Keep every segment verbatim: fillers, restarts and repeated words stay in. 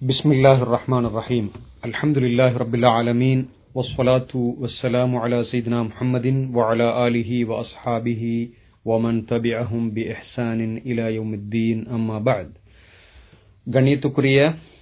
பிஸ்மில்லாஹிர் ரஹ்மானிர் ரஹீம். அல்ஹம்துலில்லாஹி ரப்பில் ஆலமீன். வஸ்ஸலாத்து வஸ்ஸலாமு அலா ஸையிதினா முஹம்மதின் வ அலா ஆலிஹி வ அஸ்ஹாபிஹி வ மன் தபிஅஹும் பி இஹ்சானின் இலா யௌமித்தீன். அம்மா பஅத். கண்ணியத்துக்குரிய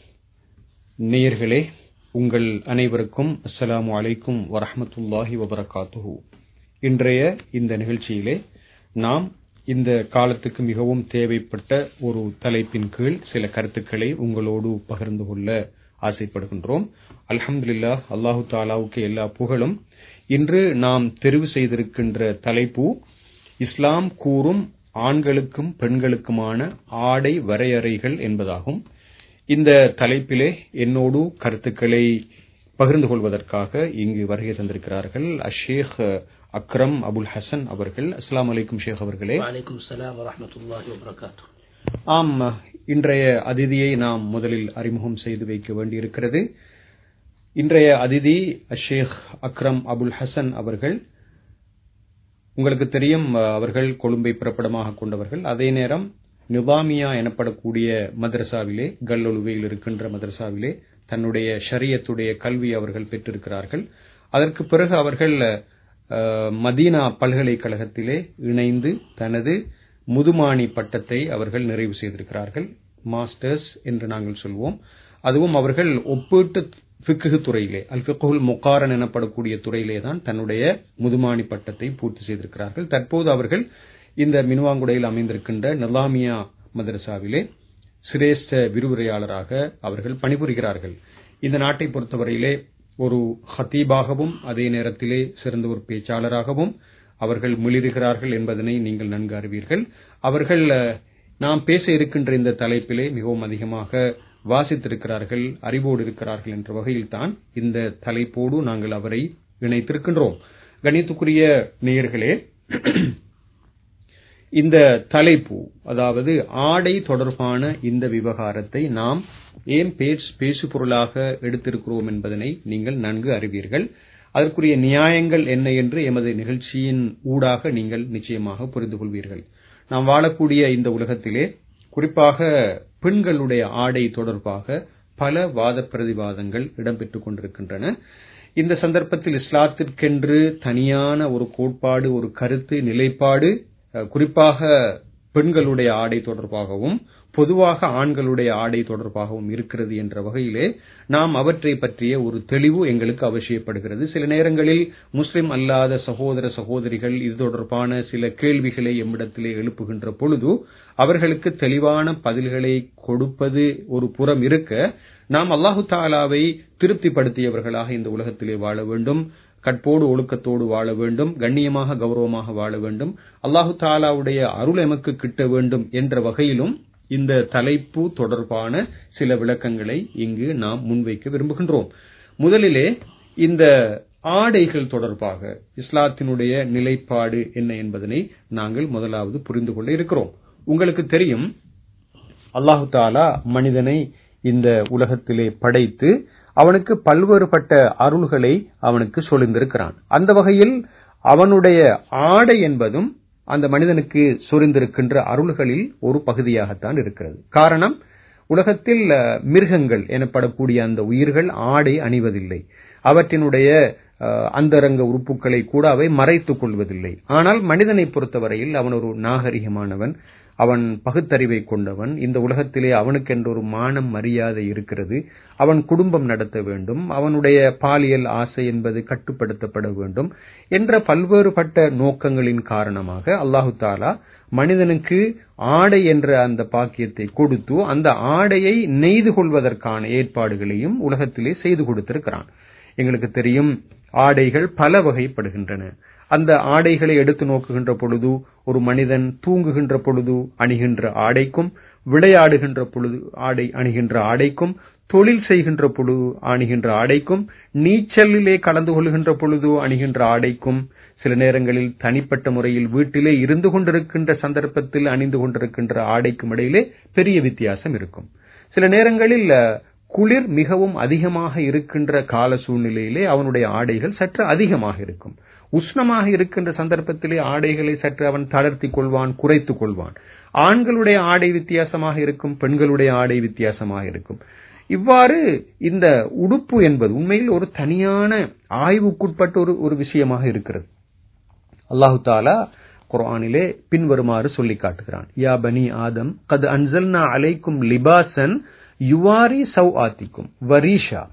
நேயர்களே, உங்கள் அனைவருக்கும் அஸ்ஸலாமு அலைக்கும் வ ரஹ்மத்துல்லாஹி வ பரகாத்துஹு. இன்றைய இந்த நிகழ்ச்சியிலே நாம் இந்த காலத்துக்கு மிகவும் தேவைப்பட்ட ஒரு தலைப்பின் கீழ் சில கருத்துக்களை உங்களோடு பகிர்ந்து கொள்ள ஆசைப்படுகின்றோம். அல்ஹம்துலில்லாஹ், அல்லாஹு தஆலாவுக்கு எல்லா புகழும். இன்று நாம் தெரிவு செய்திருக்கின்ற தலைப்பு இஸ்லாம் கூறும் ஆண்களுக்கும் பெண்களுக்குமான ஆடை வரையறைகள் என்பதாகும். இந்த தலைப்பிலே என்னோடு கருத்துக்களை பகிர்ந்து கொள்வதற்காக இங்கு வருகை தந்திருக்கிறார்கள் அஷேக் அக்ரம் அபுல் ஹசன் அவர்கள். அஸ்ஸலாமு அலைக்கும் ஷேக் அவர்களே. வலைக்கும் ஸலாம் வ ரஹ்மத்துல்லாஹி வ பரகாத்துஹு. ஆம், இன்றைய அதிதியை நாம் முதலில் அறிமுகம் செய்து வைக்க வேண்டியிருக்கிறது. இன்றைய அதிதி அஷேக் அக்ரம் அபுல் ஹசன் அவர்கள். உங்களுக்கு தெரியும், அவர்கள் கொழும்பை பிறப்பிடமாக கொண்டவர்கள். அதே நேரம் நிவாமியா எனப்படக்கூடிய மதரசாவிலே, கல்லொலுவையில் இருக்கின்ற மதரசாவிலே தன்னுடைய ஷரியத்துடைய கல்வி அவர்கள் பெற்றிருக்கிறார்கள். அதற்கு பிறகு அவர்கள் மதீனா பல்கலைக்கழகத்திலே இணைந்து தனது முதுமானி பட்டத்தை அவர்கள் நிறைவு செய்திருக்கிறார்கள். மாஸ்டர்ஸ் என்று நாங்கள் சொல்வோம். அதுவும் அவர்கள் ஒப்பீட்டு ஃபிக்ஹ் துறையிலே, அல் ஃபிக்ஹுல் முகாரன் எனப்படக்கூடிய துறையிலே தான் தன்னுடைய முதுமானி பட்டத்தை பூர்த்தி செய்திருக்கிறார்கள். தற்போது அவர்கள் இந்த மினுவாங்குடையில் அமைந்திருக்கின்ற நிலாமியா மதரசாவிலே சிரேஷ்ட விரிவுரையாளராக அவர்கள் பணிபுரிகிறார்கள். இந்த நாட்டை பொறுத்தவரையிலே ஒரு ஹத்தீபாகவும் அதே நேரத்திலே சிறந்த ஒரு பேச்சாளராகவும் அவர்கள் மிளிருகிறார்கள் என்பதனை நீங்கள் நன்கு அறிவீர்கள். அவர்கள் நாம் பேச இருக்கின்ற இந்த தலைப்பிலே மிகவும் அதிகமாக வாசித்திருக்கிறார்கள், அறிவோடு இருக்கிறார்கள் என்ற வகையில்தான் இந்த தலைப்போடு நாங்கள் அவரை இணைத்திருக்கின்றோம். கணித்துக்குரிய நேயர்களே, இந்த தலைப்பு, அதாவது ஆடை தொடர்பான இந்த விவகாரத்தை நாம் ஏன் பேசு பொருளாக எடுத்திருக்கிறோம் என்பதனை நீங்கள் நன்கு அறிவீர்கள். அதற்குரிய நியாயங்கள் என்ன என்று எமது நிகழ்ச்சியின் ஊடாக நீங்கள் நிச்சயமாக புரிந்து கொள்வீர்கள். நாம் வாழக்கூடிய இந்த உலகத்திலே குறிப்பாக பெண்களுடைய ஆடை தொடர்பாக பல வாத பிரதிவாதங்கள் இடம்பெற்றுக் கொண்டிருக்கின்றன. இந்த சந்தர்ப்பத்தில் இஸ்லாத்திற்கென்று தனியான ஒரு கோட்பாடு, ஒரு கருத்து நிலைப்பாடு குறிப்பாக பெண்களுடைய ஆடை தொடர்பாகவும் பொதுவாக ஆண்களுடைய ஆடை தொடர்பாகவும் இருக்கிறது என்ற வகையிலே நாம் அவற்றை பற்றிய ஒரு தெளிவு எங்களுக்கு அவசியப்படுகிறது. சில நேரங்களில் முஸ்லிம் அல்லாத சகோதர சகோதரிகள் இது தொடர்பான சில கேள்விகளை எம்மிடத்திலே எழுப்புகின்ற பொழுது அவர்களுக்கு தெளிவான பதில்களை கொடுப்பது ஒரு புறம் இருக்க, நாம் அல்லாஹு தஆலாவை திருப்திப்படுத்தியவர்களாக இந்த உலகத்திலே வாழ வேண்டும், கற்போடு ஒழுக்கத்தோடு வாழ வேண்டும், கண்ணியமாக கௌரவமாக வாழ வேண்டும், அல்லாஹு தஆலாவுடைய அருள் எமக்கு கிட்ட வேண்டும் என்ற வகையிலும் இந்த தலைப்பு தொடர்பான சில விளக்கங்களை இங்கு நாம் முன்வைக்க விரும்புகின்றோம். முதலிலே இந்த ஆடைகள் தொடர்பாக இஸ்லாத்தினுடைய நிலைப்பாடு என்ன என்பதனை நாங்கள் முதலாவது புரிந்து கொள்ள இருக்கிறோம். உங்களுக்கு தெரியும், அல்லாஹு தஆலா மனிதனை இந்த உலகத்திலே படைத்து அவனுக்கு பல்வேறுபட்ட அருள்களை அவனுக்கு சொரிந்திருக்கிறான். அந்த வகையில் அவனுடைய ஆடை என்பதும் அந்த மனிதனுக்கு சொரிந்திருக்கின்ற அருள்களில் ஒரு பகுதியாகத்தான் இருக்கிறது. காரணம், உலகத்தில் மிருகங்கள் எனப்படக்கூடிய அந்த உயிர்கள் ஆடை அணிவதில்லை. அவற்றினுடைய அந்தரங்க உறுப்புகளை கூட அவை மறைத்துக் கொள்வதில்லை. ஆனால் மனிதனை பொறுத்தவரையில் அவன் ஒரு நாகரிகமானவன், அவன் பகுத்தறிவை கொண்டவன். இந்த உலகத்திலே அவனுக்கென்ற ஒரு மானம் மரியாதை இருக்கிறது. அவன் குடும்பம் நடத்த வேண்டும், அவனுடைய பாலியல் ஆசை என்பது கட்டுப்படுத்தப்பட வேண்டும் என்ற பல்வேறுபட்ட நோக்கங்களின் காரணமாக அல்லாஹு தஆலா மனிதனுக்கு ஆடை என்ற அந்த பாக்கியத்தை கொடுத்து அந்த ஆடையை நெய்து கொள்வதற்கான ஏற்பாடுகளையும் உலகத்திலே செய்து கொடுத்திருக்கிறான். எங்களுக்கு தெரியும், ஆடைகள் பல வகைப்படுகின்றன. அந்த ஆடைகளை எடுத்து நோக்குகின்ற பொழுது ஒரு மனிதன் தூங்குகின்ற பொழுது அணிகின்ற ஆடைக்கும், விளையாடுகின்ற பொழுது ஆடை அணிகின்ற ஆடைக்கும், தொழில் செய்கின்ற பொழுது அணிகின்ற ஆடைக்கும், நீச்சலிலே கலந்து கொள்கின்ற பொழுது அணிகின்ற ஆடைக்கும், சில நேரங்களில் தனிப்பட்ட முறையில் வீட்டிலே இருந்து கொண்டிருக்கின்ற சந்தர்ப்பத்தில் அணிந்து கொண்டிருக்கின்ற ஆடைக்கும் இடையிலே பெரிய வித்தியாசம் இருக்கும். சில நேரங்களில் குளிர் மிகவும் அதிகமாக இருக்கின்ற கால சூழ்நிலையிலே அவனுடைய ஆடைகள் சற்று அதிகமாக இருக்கும். உஷ்ணமாக இருக்கின்ற சந்தர்ப்பத்திலே ஆடைகளை சற்று அவன் தளர்த்திக் கொள்வான், குறைத்துக் கொள்வான். ஆண்களுடைய ஆடை வித்தியாசமாக இருக்கும், பெண்களுடைய ஆடை வித்தியாசமாக இருக்கும். இவ்வாறு இந்த உடுப்பு என்பது உண்மையில் ஒரு தனியான ஆய்வுக்குட்பட்ட ஒரு ஒரு விஷயமாக இருக்கிறது. அல்லாஹு தஆலா குர்ஆனிலே பின்வருமாறு சொல்லி காட்டுகிறான். யா பனி ஆதம் கத் அன்ஸல்னா அலைக்கும் லிபாசன் யுவாரி சவ்ஆத்திக்கும் வரீஷா.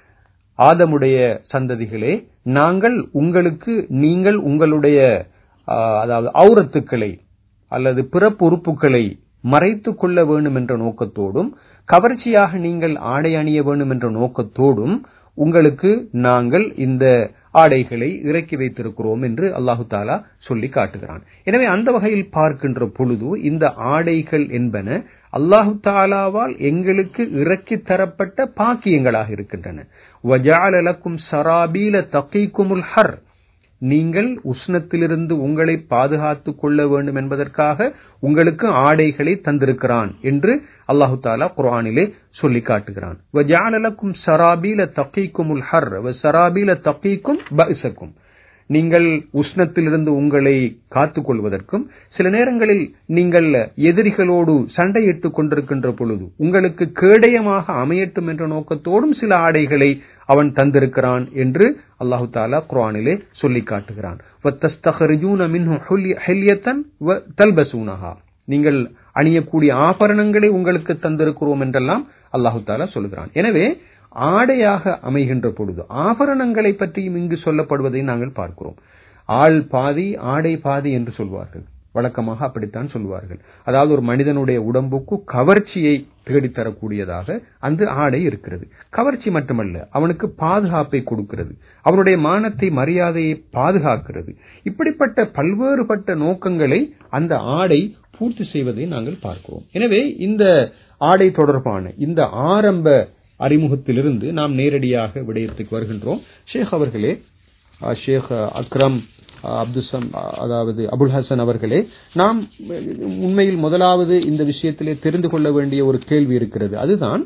ஆதமுடைய சந்ததிகளே, நாங்கள் உங்களுக்கு நீங்கள் உங்களுடைய அதாவது ஔரத்துக்களை அல்லது பிறப்பு உறுப்புகளை மறைத்துக் கொள்ள வேண்டும் என்ற நோக்கத்தோடும் கவர்ச்சியாக நீங்கள் ஆடை அணிய வேண்டும் என்ற நோக்கத்தோடும் உங்களுக்கு நாங்கள் இந்த ஆடைகளை இறக்கி வைத்திருக்கிறோம் என்று அல்லாஹு தஆலா சொல்லி காட்டுகிறான். எனவே அந்த வகையில் பார்க்கின்ற பொழுது இந்த ஆடைகள் என்பன அல்லாஹு தஆலாவால் எங்களுக்கு இறக்கி தரப்பட்ட பாக்கியங்களாக இருக்கின்றன. வஜஅல லக்கும் ஸராபீல தகீக்குமுல் ஹர். நீங்கள் உஷ்ணத்திலிருந்து உங்களை பாதுகாத்துக் கொள்ள வேண்டும் என்பதற்காக உங்களுக்கு ஆடைகளை தந்திருக்கிறான் என்று அல்லாஹு தஆலா குர்ஆனிலே சொல்லி காட்டுகிறான். வஜஅல லக்கும் ஸராபீல தகீக்குமுல் ஹர் வ ஸராபீல தகீக்கும் பஅஸக்கும். நீங்கள் உஷ்ணத்திலிருந்து உங்களை காத்துக் கொள்வதற்கும் சில நேரங்களில் நீங்கள் எதிரிகளோடு சண்டையிட்டுக் கொண்டிருக்கின்ற பொழுது உங்களுக்கு கேடயமாக அமையட்டும் என்ற நோக்கத்தோடும் சில ஆடைகளை அவன் தந்திருக்கிறான் என்று அல்லாஹு தஆலா குர்ஆனிலே சொல்லி காட்டுகிறான். வத்தஸ்தக்ரிஜூன மின்ஹு ஹில்யத்தன் வ தல்பஸூனஹா. நீங்கள் அணியக்கூடிய ஆபரணங்களை உங்களுக்கு தந்திருக்கிறோம் என்றெல்லாம் அல்லாஹு தஆலா சொல்கிறான். எனவே ஆடையாக அமைகின்ற பொழுது ஆபரணங்களை பற்றியும் இங்கு சொல்லப்படுவதை நாங்கள் பார்க்கிறோம். ஆள் பாதி ஆடை பாதி என்று சொல்வார்கள். வழக்கமாக அப்படித்தான் சொல்வார்கள். அதாவது ஒரு மனிதனுடைய உடம்புக்கு கவர்ச்சியை தேடித்தரக்கூடியதாக அந்த ஆடை இருக்கிறது. கவர்ச்சி மட்டுமல்ல, அவனுக்கு பாதுகாப்பை கொடுக்கிறது, அவனுடைய மானத்தை மரியாதையை பாதுகாக்கிறது. இப்படிப்பட்ட பல்வேறுபட்ட நோக்கங்களை அந்த ஆடை பூர்த்தி செய்வதை நாங்கள் பார்க்கிறோம். எனவே இந்த ஆடை தொடர்பான இந்த ஆரம்ப அறிமுகத்திலிருந்து நாம் நேரடியாக விடயத்துக்கு வருகின்றோம். ஷேக் அவர்களே, ஷேக் அக்ரம் அப்துசம் அதாவது அபுல் ஹசன் அவர்களே, நாம் உண்மையில் முதலாவது இந்த விஷயத்திலே தெரிந்து கொள்ள வேண்டிய ஒரு கேள்வி இருக்கிறது. அதுதான்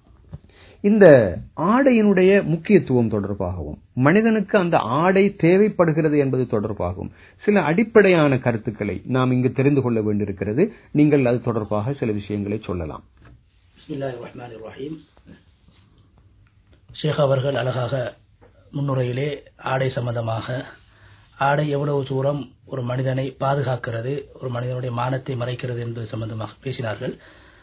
இந்த ஆடையினுடைய முக்கியத்துவம் தொடர்பாகவும் மனிதனுக்கு அந்த ஆடை தேவைப்படுகிறது என்பது தொடர்பாகவும் சில அடிப்படையான கருத்துக்களை நாம் இங்கு தெரிந்து கொள்ள வேண்டியிருக்கிறது. நீங்கள் அது தொடர்பாக சில விஷயங்களை சொல்லலாம். பிஸ்மில்லாஹிர் ரஹ்மானிர் ரஹீம். ஷேக் அவர்கள் அழகாக முன்னுரையிலே ஆடை சம்பந்தமாக ஆடை எவ்வளவு தூரம் ஒரு மனிதனை பாதுகாக்கிறது, ஒரு மனிதனுடைய மானத்தை மறைக்கிறது என்பது சம்பந்தமாக பேசினார்கள்.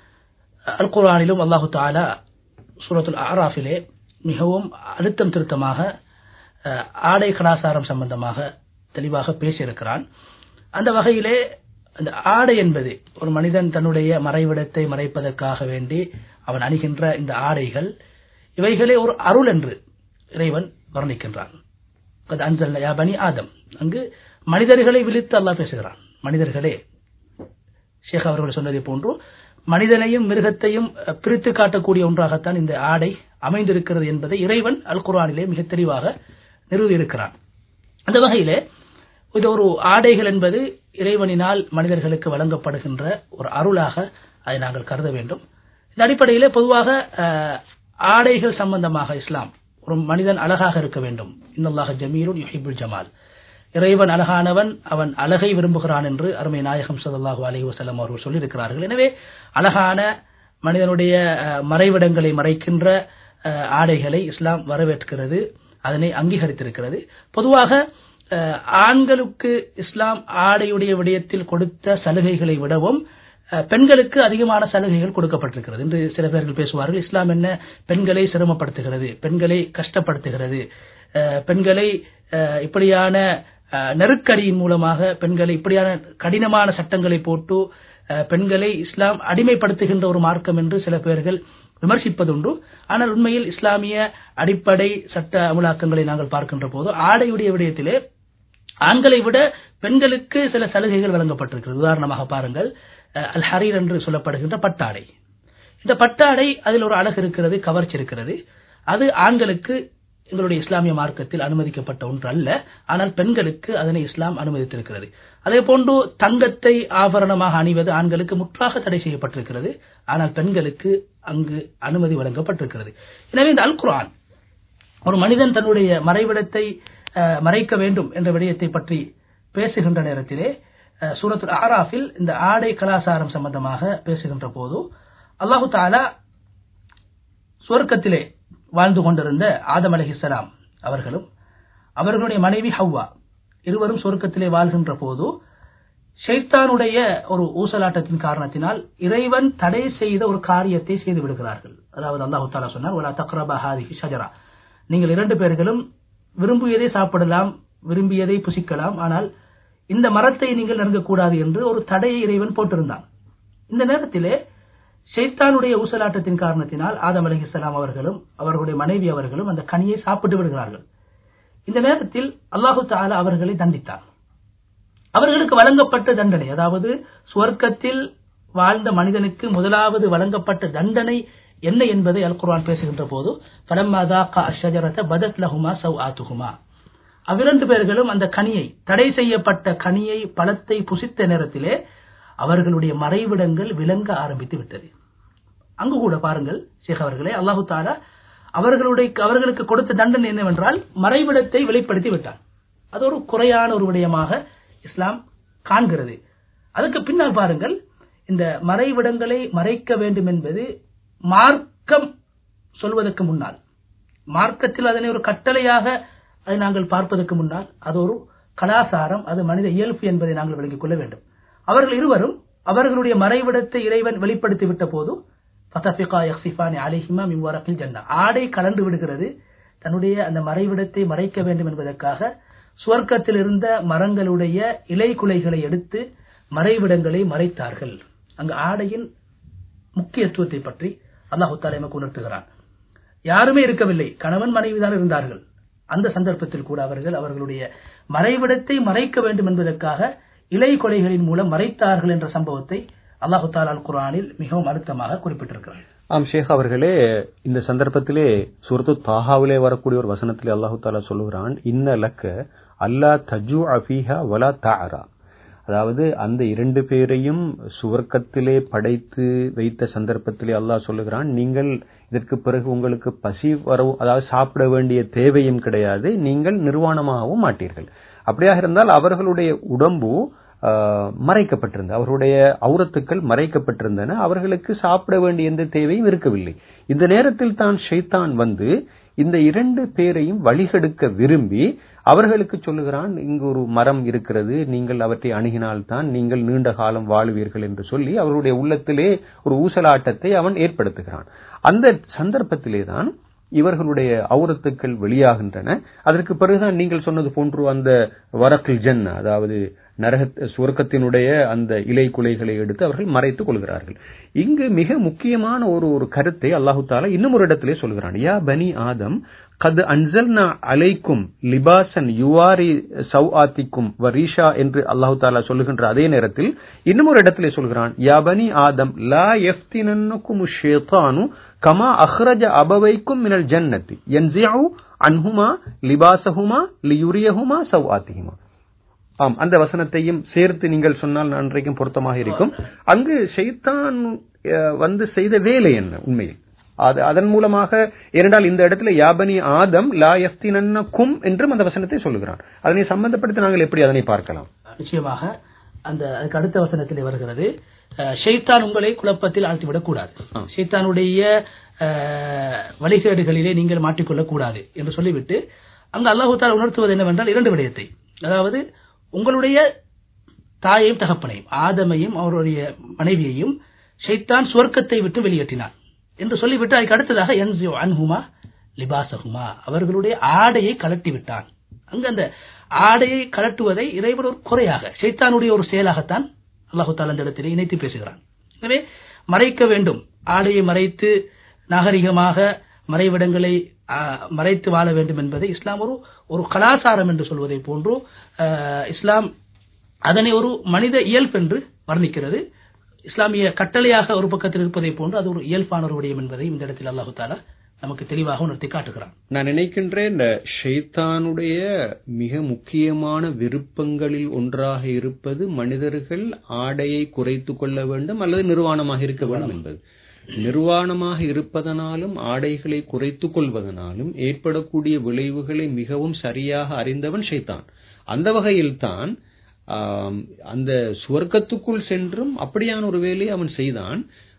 அல் குர்ஆனிலும் அல்லாஹு தஆலா சூரத்துல் அஅராஃபிலே மிகவும் அழுத்தம் திருத்தமாக ஆடை கலாசாரம் சம்பந்தமாக தெளிவாக பேசியிருக்கிறான். அந்த வகையிலே அந்த ஆடை என்பது ஒரு மனிதன் தன்னுடைய மறைவிடத்தை மறைப்பதற்காக வேண்டி அவன் அணிகின்ற இந்த ஆடைகள், இவைகளே ஒரு அருள் என்று இறைவன் வர்ணிக்கின்றான். அன்ஸல்னா யா பனி ஆதம். அங்கு மனிதர்களை விழித்து அல்லாஹ் பேசுகிறான். மனிதர்களே, ஷேக் அவர்கள் சொன்னதை போன்று மனிதனையும் மிருகத்தையும் பிரித்து காட்டக்கூடிய ஒன்றாகத்தான் இந்த ஆடை அமைந்திருக்கிறது என்பதை இறைவன் அல் குர்ஆனிலே மிக தெளிவாக நிறுவியிருக்கிறான். அந்த வகையிலே இது ஒரு ஆடைகள் என்பது இறைவனினால் மனிதர்களுக்கு வழங்கப்படுகின்ற ஒரு அருளாக அதை நாங்கள் கருத வேண்டும். இந்த அடிப்படையிலே பொதுவாக ஆடைகள் சம்பந்தமாக இஸ்லாம் ஒரு மனிதன் அழகாக இருக்க வேண்டும். இன்னல்லாஹ ஜமீலுன் யுஹிப்புல் ஜமால். இறைவன் அழகானவன், அவன் அழகை விரும்புகிறான் என்று அருமை நாயகம் ஸல்லல்லாஹு அலைஹி வஸல்லம் அவர்கள் சொல்லியிருக்கிறார்கள். எனவே அழகான மனிதனுடைய மறைவிடங்களை மறைக்கின்ற ஆடைகளை இஸ்லாம் வரவேற்கிறது, அதனை அங்கீகரித்திருக்கிறது. பொதுவாக ஆண்களுக்கு இஸ்லாம் ஆடையுடைய விடயத்தில் கொடுத்த சலுகைகளை விடவும் பெண்களுக்கு அதிகமான சலுகைகள் கொடுக்கப்பட்டிருக்கிறது என்று சில பேர்கள் பேசுவார்கள். இஸ்லாம் என்ன பெண்களை சிரமப்படுத்துகிறது, பெண்களை கஷ்டப்படுத்துகிறது, பெண்களை இப்படியான நெருக்கடியின் மூலமாக பெண்களை இப்படியான கடினமான சட்டங்களை போட்டு பெண்களை இஸ்லாம் அடிமைப்படுத்துகின்ற ஒரு மார்க்கம் என்று சில பேர்கள் விமர்சிப்பதுண்டு. ஆனால் உண்மையில் இஸ்லாமிய அடிப்படை சட்ட அமுலாக்கங்களை நாங்கள் பார்க்கின்ற போது ஆடையுடைய விடயத்திலே ஆண்களை விட பெண்களுக்கு சில சலுகைகள் வழங்கப்பட்டிருக்கிறது. உதாரணமாக பாருங்கள், அல் ஹரீர் என்று சொல்லப்படுகின்ற பட்டாடை. இந்த பட்டாடை அதில் ஒரு அழகு இருக்கிறது, கவர்ச்சி இருக்கிறது. அது ஆண்களுக்கு எங்களுடைய இஸ்லாமிய மார்க்கத்தில் அனுமதிக்கப்பட்ட ஒன்று அல்ல, ஆனால் பெண்களுக்கு அதனை இஸ்லாம் அனுமதித்திருக்கிறது. அதே போன்று தங்கத்தை ஆபரணமாக அணிவது ஆண்களுக்கு முற்றாக தடை செய்யப்பட்டிருக்கிறது, ஆனால் பெண்களுக்கு அங்கு அனுமதி வழங்கப்பட்டிருக்கிறது. எனவே இந்த அல் குர்ஆன் ஒரு மனிதன் தன்னுடைய மறைவிடத்தை மறைக்க வேண்டும் என்ற விடயத்தை பற்றி பேசுகின்ற நேரத்திலே சூரத்துல் அஅராஃபில் இந்த ஆடை கலாசாரம் சம்பந்தமாக பேசுகின்ற போது அல்லாஹு தஆலா சுவர்க்கத்திலே வாழ்ந்து கொண்டிருந்த ஆதம் அலைஹிஸ்ஸலாம் அவர்களும் அவர்களுடைய மனைவி ஹவ்வா இருவரும் சுவர்க்கத்திலே வாழ்கின்ற போது ஷைத்தானுடைய ஒரு ஊசலாட்டத்தின் காரணத்தினால் இறைவன் தடை செய்த ஒரு காரியத்தை செய்து விடுகிறார்கள். அதாவது அல்லாஹ் தஆலா சொன்னார், வலா தக்ரபா ஹாதிஹி ஷஜரா, நீங்கள் இரண்டு பேர்களும் விரும்பியதை சாப்பிடலாம், விரும்பியதை புசிக்கலாம், ஆனால் இந்த மரத்தை நீங்கள் நெருங்கக்கூடாது என்று ஒரு தடையை இறைவன் போட்டிருந்தான். இந்த நேரத்திலே ஷைத்தானுடைய ஊசலாட்டத்தின் காரணத்தினால் ஆதம் அலைஹிஸ்ஸலாம் அவர்களும் அவர்களுடைய மனைவி அவர்களும் அந்த கனியை சாப்பிட்டு விடுகிறார்கள். இந்த நேரத்தில் அல்லாஹு தஆலா அவர்களை தண்டித்தார். அவர்களுக்கு வழங்கப்பட்ட தண்டனை, அதாவது சுவர்க்கத்தில் வாழ்ந்த மனிதனுக்கு முதலாவது வழங்கப்பட்ட தண்டனை என்ன என்பதை அல் குர்ஆன் பேசுகின்ற போது, ஃபலம்மா ذاقا الشجرة بدت لهما سوآتهما, அவ்விரண்டு பேர்களும் அந்த கனியை, தடை செய்யப்பட்ட கனியை, பழத்தை புசித்த நேரத்திலே அவர்களுடைய மறைவிடங்கள் விளங்க ஆரம்பித்து விட்டது. அங்கு கூட பாருங்கள் ஷேக் அவர்களே, அல்லாஹு தஆலா அவர்களுடைய அவர்களுக்கு கொடுத்த தண்டனை என்னவென்றால் மறைவிடத்தை வெளிப்படுத்தி விட்டார். அது ஒரு குறையான ஒரு விடயமாக இஸ்லாம் காண்கிறது. அதுக்கு பின்னால் பாருங்கள், இந்த மறைவிடங்களை மறைக்க வேண்டும் என்பது மார்க்கம் சொல்வதற்கு முன்னால், மார்க்கத்தில் அதனை ஒரு கட்டளையாக அதை நாங்கள் பார்ப்பதற்கு முன்னால் அது ஒரு கலாசாரம், அது மனித இயல்பு என்பதை நாங்கள் விளங்கிக் கொள்ள வேண்டும். அவர்கள் இருவரும் அவர்களுடைய மறைவிடத்தை இறைவன் வெளிப்படுத்தி விட்ட போது ஆடை கலந்து விடுகிறது. தன்னுடைய அந்த மறைவிடத்தை மறைக்க வேண்டும் என்பதற்காக சுவர்க்கத்தில் இருந்த மரங்களுடைய இலை குலைகளை எடுத்து மறைவிடங்களை மறைத்தார்கள். அங்கு ஆடையின் முக்கியத்துவத்தை பற்றி அல்லாஹ் தஆலா நமக்கு உணர்த்துகிறான். யாருமே இருக்கவில்லை, கணவன் மனைவிதான் இருந்தார்கள். அந்த சந்தர்ப்பத்தில் கூட அவர்கள் அவர்களுடைய மறைவிடத்தை மறைக்க வேண்டும் என்பதற்காக இலை கொலைகளின் மூலம் மறைத்தார்கள் என்ற சம்பவத்தை அல்லாஹ் தஆலா அல் குர்ஆனில் மிகவும் அழுத்தமாக குறிப்பிட்டிருக்கிறார். ஆம் ஷேக் அவர்களே, இந்த சந்தர்ப்பத்திலே சூரத்து தாஹாவிலே வரக்கூடிய ஒரு வசனத்திலே அல்லாஹ் தஆலா சொல்லுகிறான், இன்ன லக்க அல்லா தஜூஅ ஃபீஹா வலா தஅரா, அதாவது அந்த இரண்டு பேரையும் சுவர்க்கத்திலே படைத்து வைத்த சந்தர்ப்பத்திலே அல்லாஹ் சொல்லுகிறான், நீங்கள் இதற்கு பிறகு உங்களுக்கு பசி வர, அதாவது சாப்பிட வேண்டிய தேவையும் கிடையாது, நீங்கள் நிர்வாணமாகவும் மாட்டீர்கள். அப்படியாக இருந்தால் அவர்களுடைய உடம்பு மறைக்கப்பட்டிருந்தது, அவர்களுடைய ஔரத்துக்கள் மறைக்கப்பட்டிருந்தன, அவர்களுக்கு சாப்பிட வேண்டிய எந்த தேவையும் இருக்கவில்லை. இந்த நேரத்தில் தான் ஷைத்தான் வந்து இந்த இரண்டு பேரையும் வழிகெடுக்க விரும்பி அவர்களுக்கு சொல்லுகிறான், இங்கு ஒரு மரம் இருக்கிறது, நீங்கள் அவற்றை அணுகினால்தான் நீங்கள் நீண்ட காலம் வாழுவீர்கள் என்று சொல்லி அவர்களுடைய உள்ளத்திலே ஒரு ஊசலாட்டத்தை அவன் ஏற்படுத்துகிறான். அந்த சந்தர்ப்பத்திலே தான் இவர்களுடைய ஔரத்துக்கள் வெளியாகின்றன. அதற்கு பிறகுதான் நீங்கள் சொன்னது போன்று அந்த வரக்கில் ஜன்னா, அதாவது நரக சுவர்க்கத்தினுடைய அந்த இலை குலைகளை எடுத்து அவர்கள் மறைத்துக் கொள்கிறார்கள். இங்கு மிக முக்கியமான ஒரு ஒரு கருத்தை அல்லாஹு தஆலா இன்னும் ஒரு இடத்திலே சொல்கிறான், யா பனி ஆதம் கத் அன்சல்னா அலைக்கும் லிபாசன் யுவாரி சௌஆத்திக்கும் வரீஷா என்று அல்லாஹு தஆலா சொல்லுகின்ற அதே நேரத்தில் இன்னும் ஒரு இடத்திலே சொல்கிறான், யா பனி ஆதம் லா யஃப்தினன்னக்கும் ஷைத்தானு கமா அஹ்ரஜ அபவைக்கும் மினல் ஜன்னத்தி யன்ஸிஉ அன்ஹுமா லிபாஸஹுமா லியுரியஹுமா சௌஆத்திஹிமா. ஆம், அந்த வசனத்தையும் சேர்த்து நீங்கள் சொன்னால் அன்றைக்கும் பொருத்தமாக இருக்கும். அங்கு ஷைத்தான் வந்து செய்த வேலை என்ன உண்மையில், அது அதன் மூலமாக இரண்டால் இந்த இடத்துல யாபனி ஆதம் லா யஃப்தினன்னக்கும் என்றும் அந்த வசனத்தை சொல்லுகிறான். அதனை சம்பந்தப்படுத்தி நாங்கள் எப்படி அதனை பார்க்கலாம்? நிச்சயமாக அந்த அதுக்கு அடுத்த வசனத்தில் வருகிறது, ஷைத்தான் உங்களை குழப்பத்தில் ஆழ்த்திவிடக் கூடாது, ஷைத்தானுடைய வழிகேடுகளிலே நீங்கள் மாட்டிக்கொள்ளக் கூடாது என்று சொல்லிவிட்டு அங்கு அல்லாஹ் தஆலா உணர்த்துவது என்னவென்றால் இரண்டு விடயத்தை, அதாவது உங்களுடைய தாயையும் தகப்பனையும் ஆதமையும் அவருடைய மனைவியையும் ஷைத்தான் சுவர்க்கத்தை விட்டு வெளியேற்றினார் என்று சொல்லிவிட்டு அதுக்கு அடுத்ததாக யன்ஸிஉ அன்ஹுமா லிபாஸஹுமா, அவர்களுடைய ஆடையை கலட்டி விட்டான். அங்கு அந்த ஆடையை கலட்டுவதை இறைவன் ஒரு குறையாக, ஷைத்தானுடைய ஒரு செயலாகத்தான் அல்லாஹ் தஆலா இந்த இடத்திலே இணைத்து பேசுகிறான். எனவே மறைக்க வேண்டும், ஆடையை மறைத்து நாகரிகமாக மறைவிடங்களை மறைத்து வாழ வேண்டும் என்பதை இஸ்லாம் ஒரு ஒரு கலாசாரம் என்று சொல்வதை போன்று இஸ்லாம் அதனை ஒரு மனித இயல்பு என்று வர்ணிக்கிறது. இஸ்லாமிய கட்டளையாக ஒரு பக்கத்தில் இருப்பதை போன்று அது ஒரு இயல்பான ஒரு விடயம் என்பதை இந்த இடத்தில் அல்லாஹ் தஆலா நமக்கு தெளிவாக உணர்த்தி காட்டுகிறான். நான் நினைக்கின்றேன், இந்த ஷைத்தானுடைய மிக முக்கியமான விருப்பங்களில் ஒன்றாக இருப்பது மனிதர்கள் ஆடையை குறைத்துக் கொள்ள வேண்டும் அல்லது நிர்வாணமாக இருக்க வேண்டும் என்பது. நிர்வாணமாக இருப்பதனாலும் ஆடைகளை குறைத்துக் கொள்வதனாலும் ஏற்படக்கூடிய விளைவுகளை மிகவும் சரியாக அறிந்தவன் ஷைத்தான். அந்த வகையில்தான் அந்த சுவர்க்கத்துக்குள் சென்றும் அப்படியான ஒரு வேலையை அவன் செய்தான்.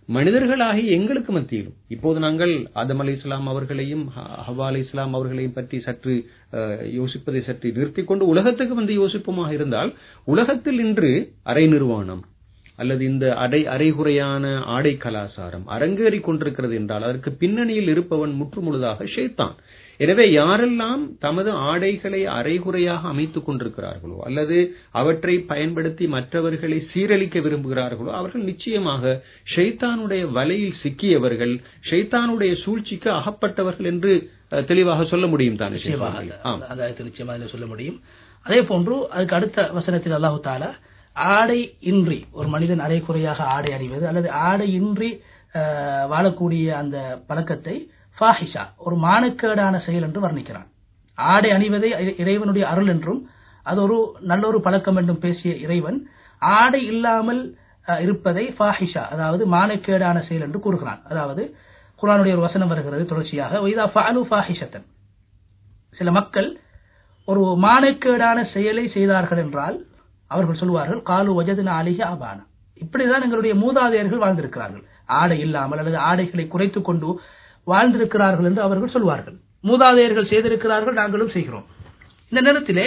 மனிதர்களாகிய எங்களுக்கு மத்தியிலும் இப்போது நாங்கள் ஆதம் அலைஹிஸ்ஸலாம் அவர்களையும் ஹவ்வா அலைஹிஸ்ஸலாம் அவர்களையும் பற்றி சற்று யோசிப்பதை சற்று நிறுத்திக் கொண்டு உலகத்துக்கு வந்து யோசிப்போமாக இருந்தால், உலகத்தில் இன்று அரை நிர்வாணம் அல்லது இந்த அடை அரைகுறையான ஆடை கலாச்சாரம் அரங்கேறிக் கொண்டிருக்கிறது என்றால் அதற்கு பின்னணியில் இருப்பவன் முற்றுமுழுதாக ஷைத்தான். எனவே யாரெல்லாம் தமது ஆடைகளை அரைகுறையாக அமைத்துக் கொண்டிருக்கிறார்களோ அல்லது அவற்றை பயன்படுத்தி மற்றவர்களை சீரழிக்க விரும்புகிறார்களோ அவர்கள் நிச்சயமாக ஷைத்தானுடைய வலையில் சிக்கியவர்கள், ஷைத்தானுடைய சூழ்ச்சிக்கு அகப்பட்டவர்கள் என்று தெளிவாக சொல்ல முடியும் தான். நிச்சயமாக சொல்ல முடியும். அதே போன்று அதுக்கு அடுத்த வசனத்தில் அல்லாஹு தஆலா ஆடை இன்றி ஒரு மனிதன் அரைகுறையாக ஆடை அணிவது அல்லது ஆடை இன்றி வாழக்கூடிய அந்த பழக்கத்தை ஃபாஹிஷா ஒரு மானக்கேடான செயல் என்று வர்ணிக்கிறான். ஆடை அணிவதை இறைவனுடைய அருள் என்றும் அது ஒரு நல்லொரு பழக்கம் என்றும் பேசிய இறைவன் ஆடை இல்லாமல் இருப்பதை ஃபாஹிஷா அதாவது மானக்கேடான செயல் என்று கூறுகிறான். அதாவது குர்ஆனுடைய ஒரு வசனம் வருகிறது தொடர்ச்சியாக, வைதா ஃபஅலு ஃபாஹிஷத்தன், சில மக்கள் ஒரு மானக்கேடான செயலை செய்தார்கள் என்றால் அவர்கள் சொல்வார்கள் காலு வஜதுனா அலைஹி ஆபானா, இப்படிதான் எங்களுடைய மூதாதையர்கள் வாழ்ந்திருக்கிறார்கள், ஆடை இல்லாமல் அல்லது ஆடைகளை குறைத்துக் கொண்டு வாழ்ந்திருக்கிறார்கள் என்று அவர்கள் சொல்வார்கள். மூதாதையர்கள் செய்திருக்கிறார்கள், நாங்களும் செய்கிறோம். இந்த நேரத்திலே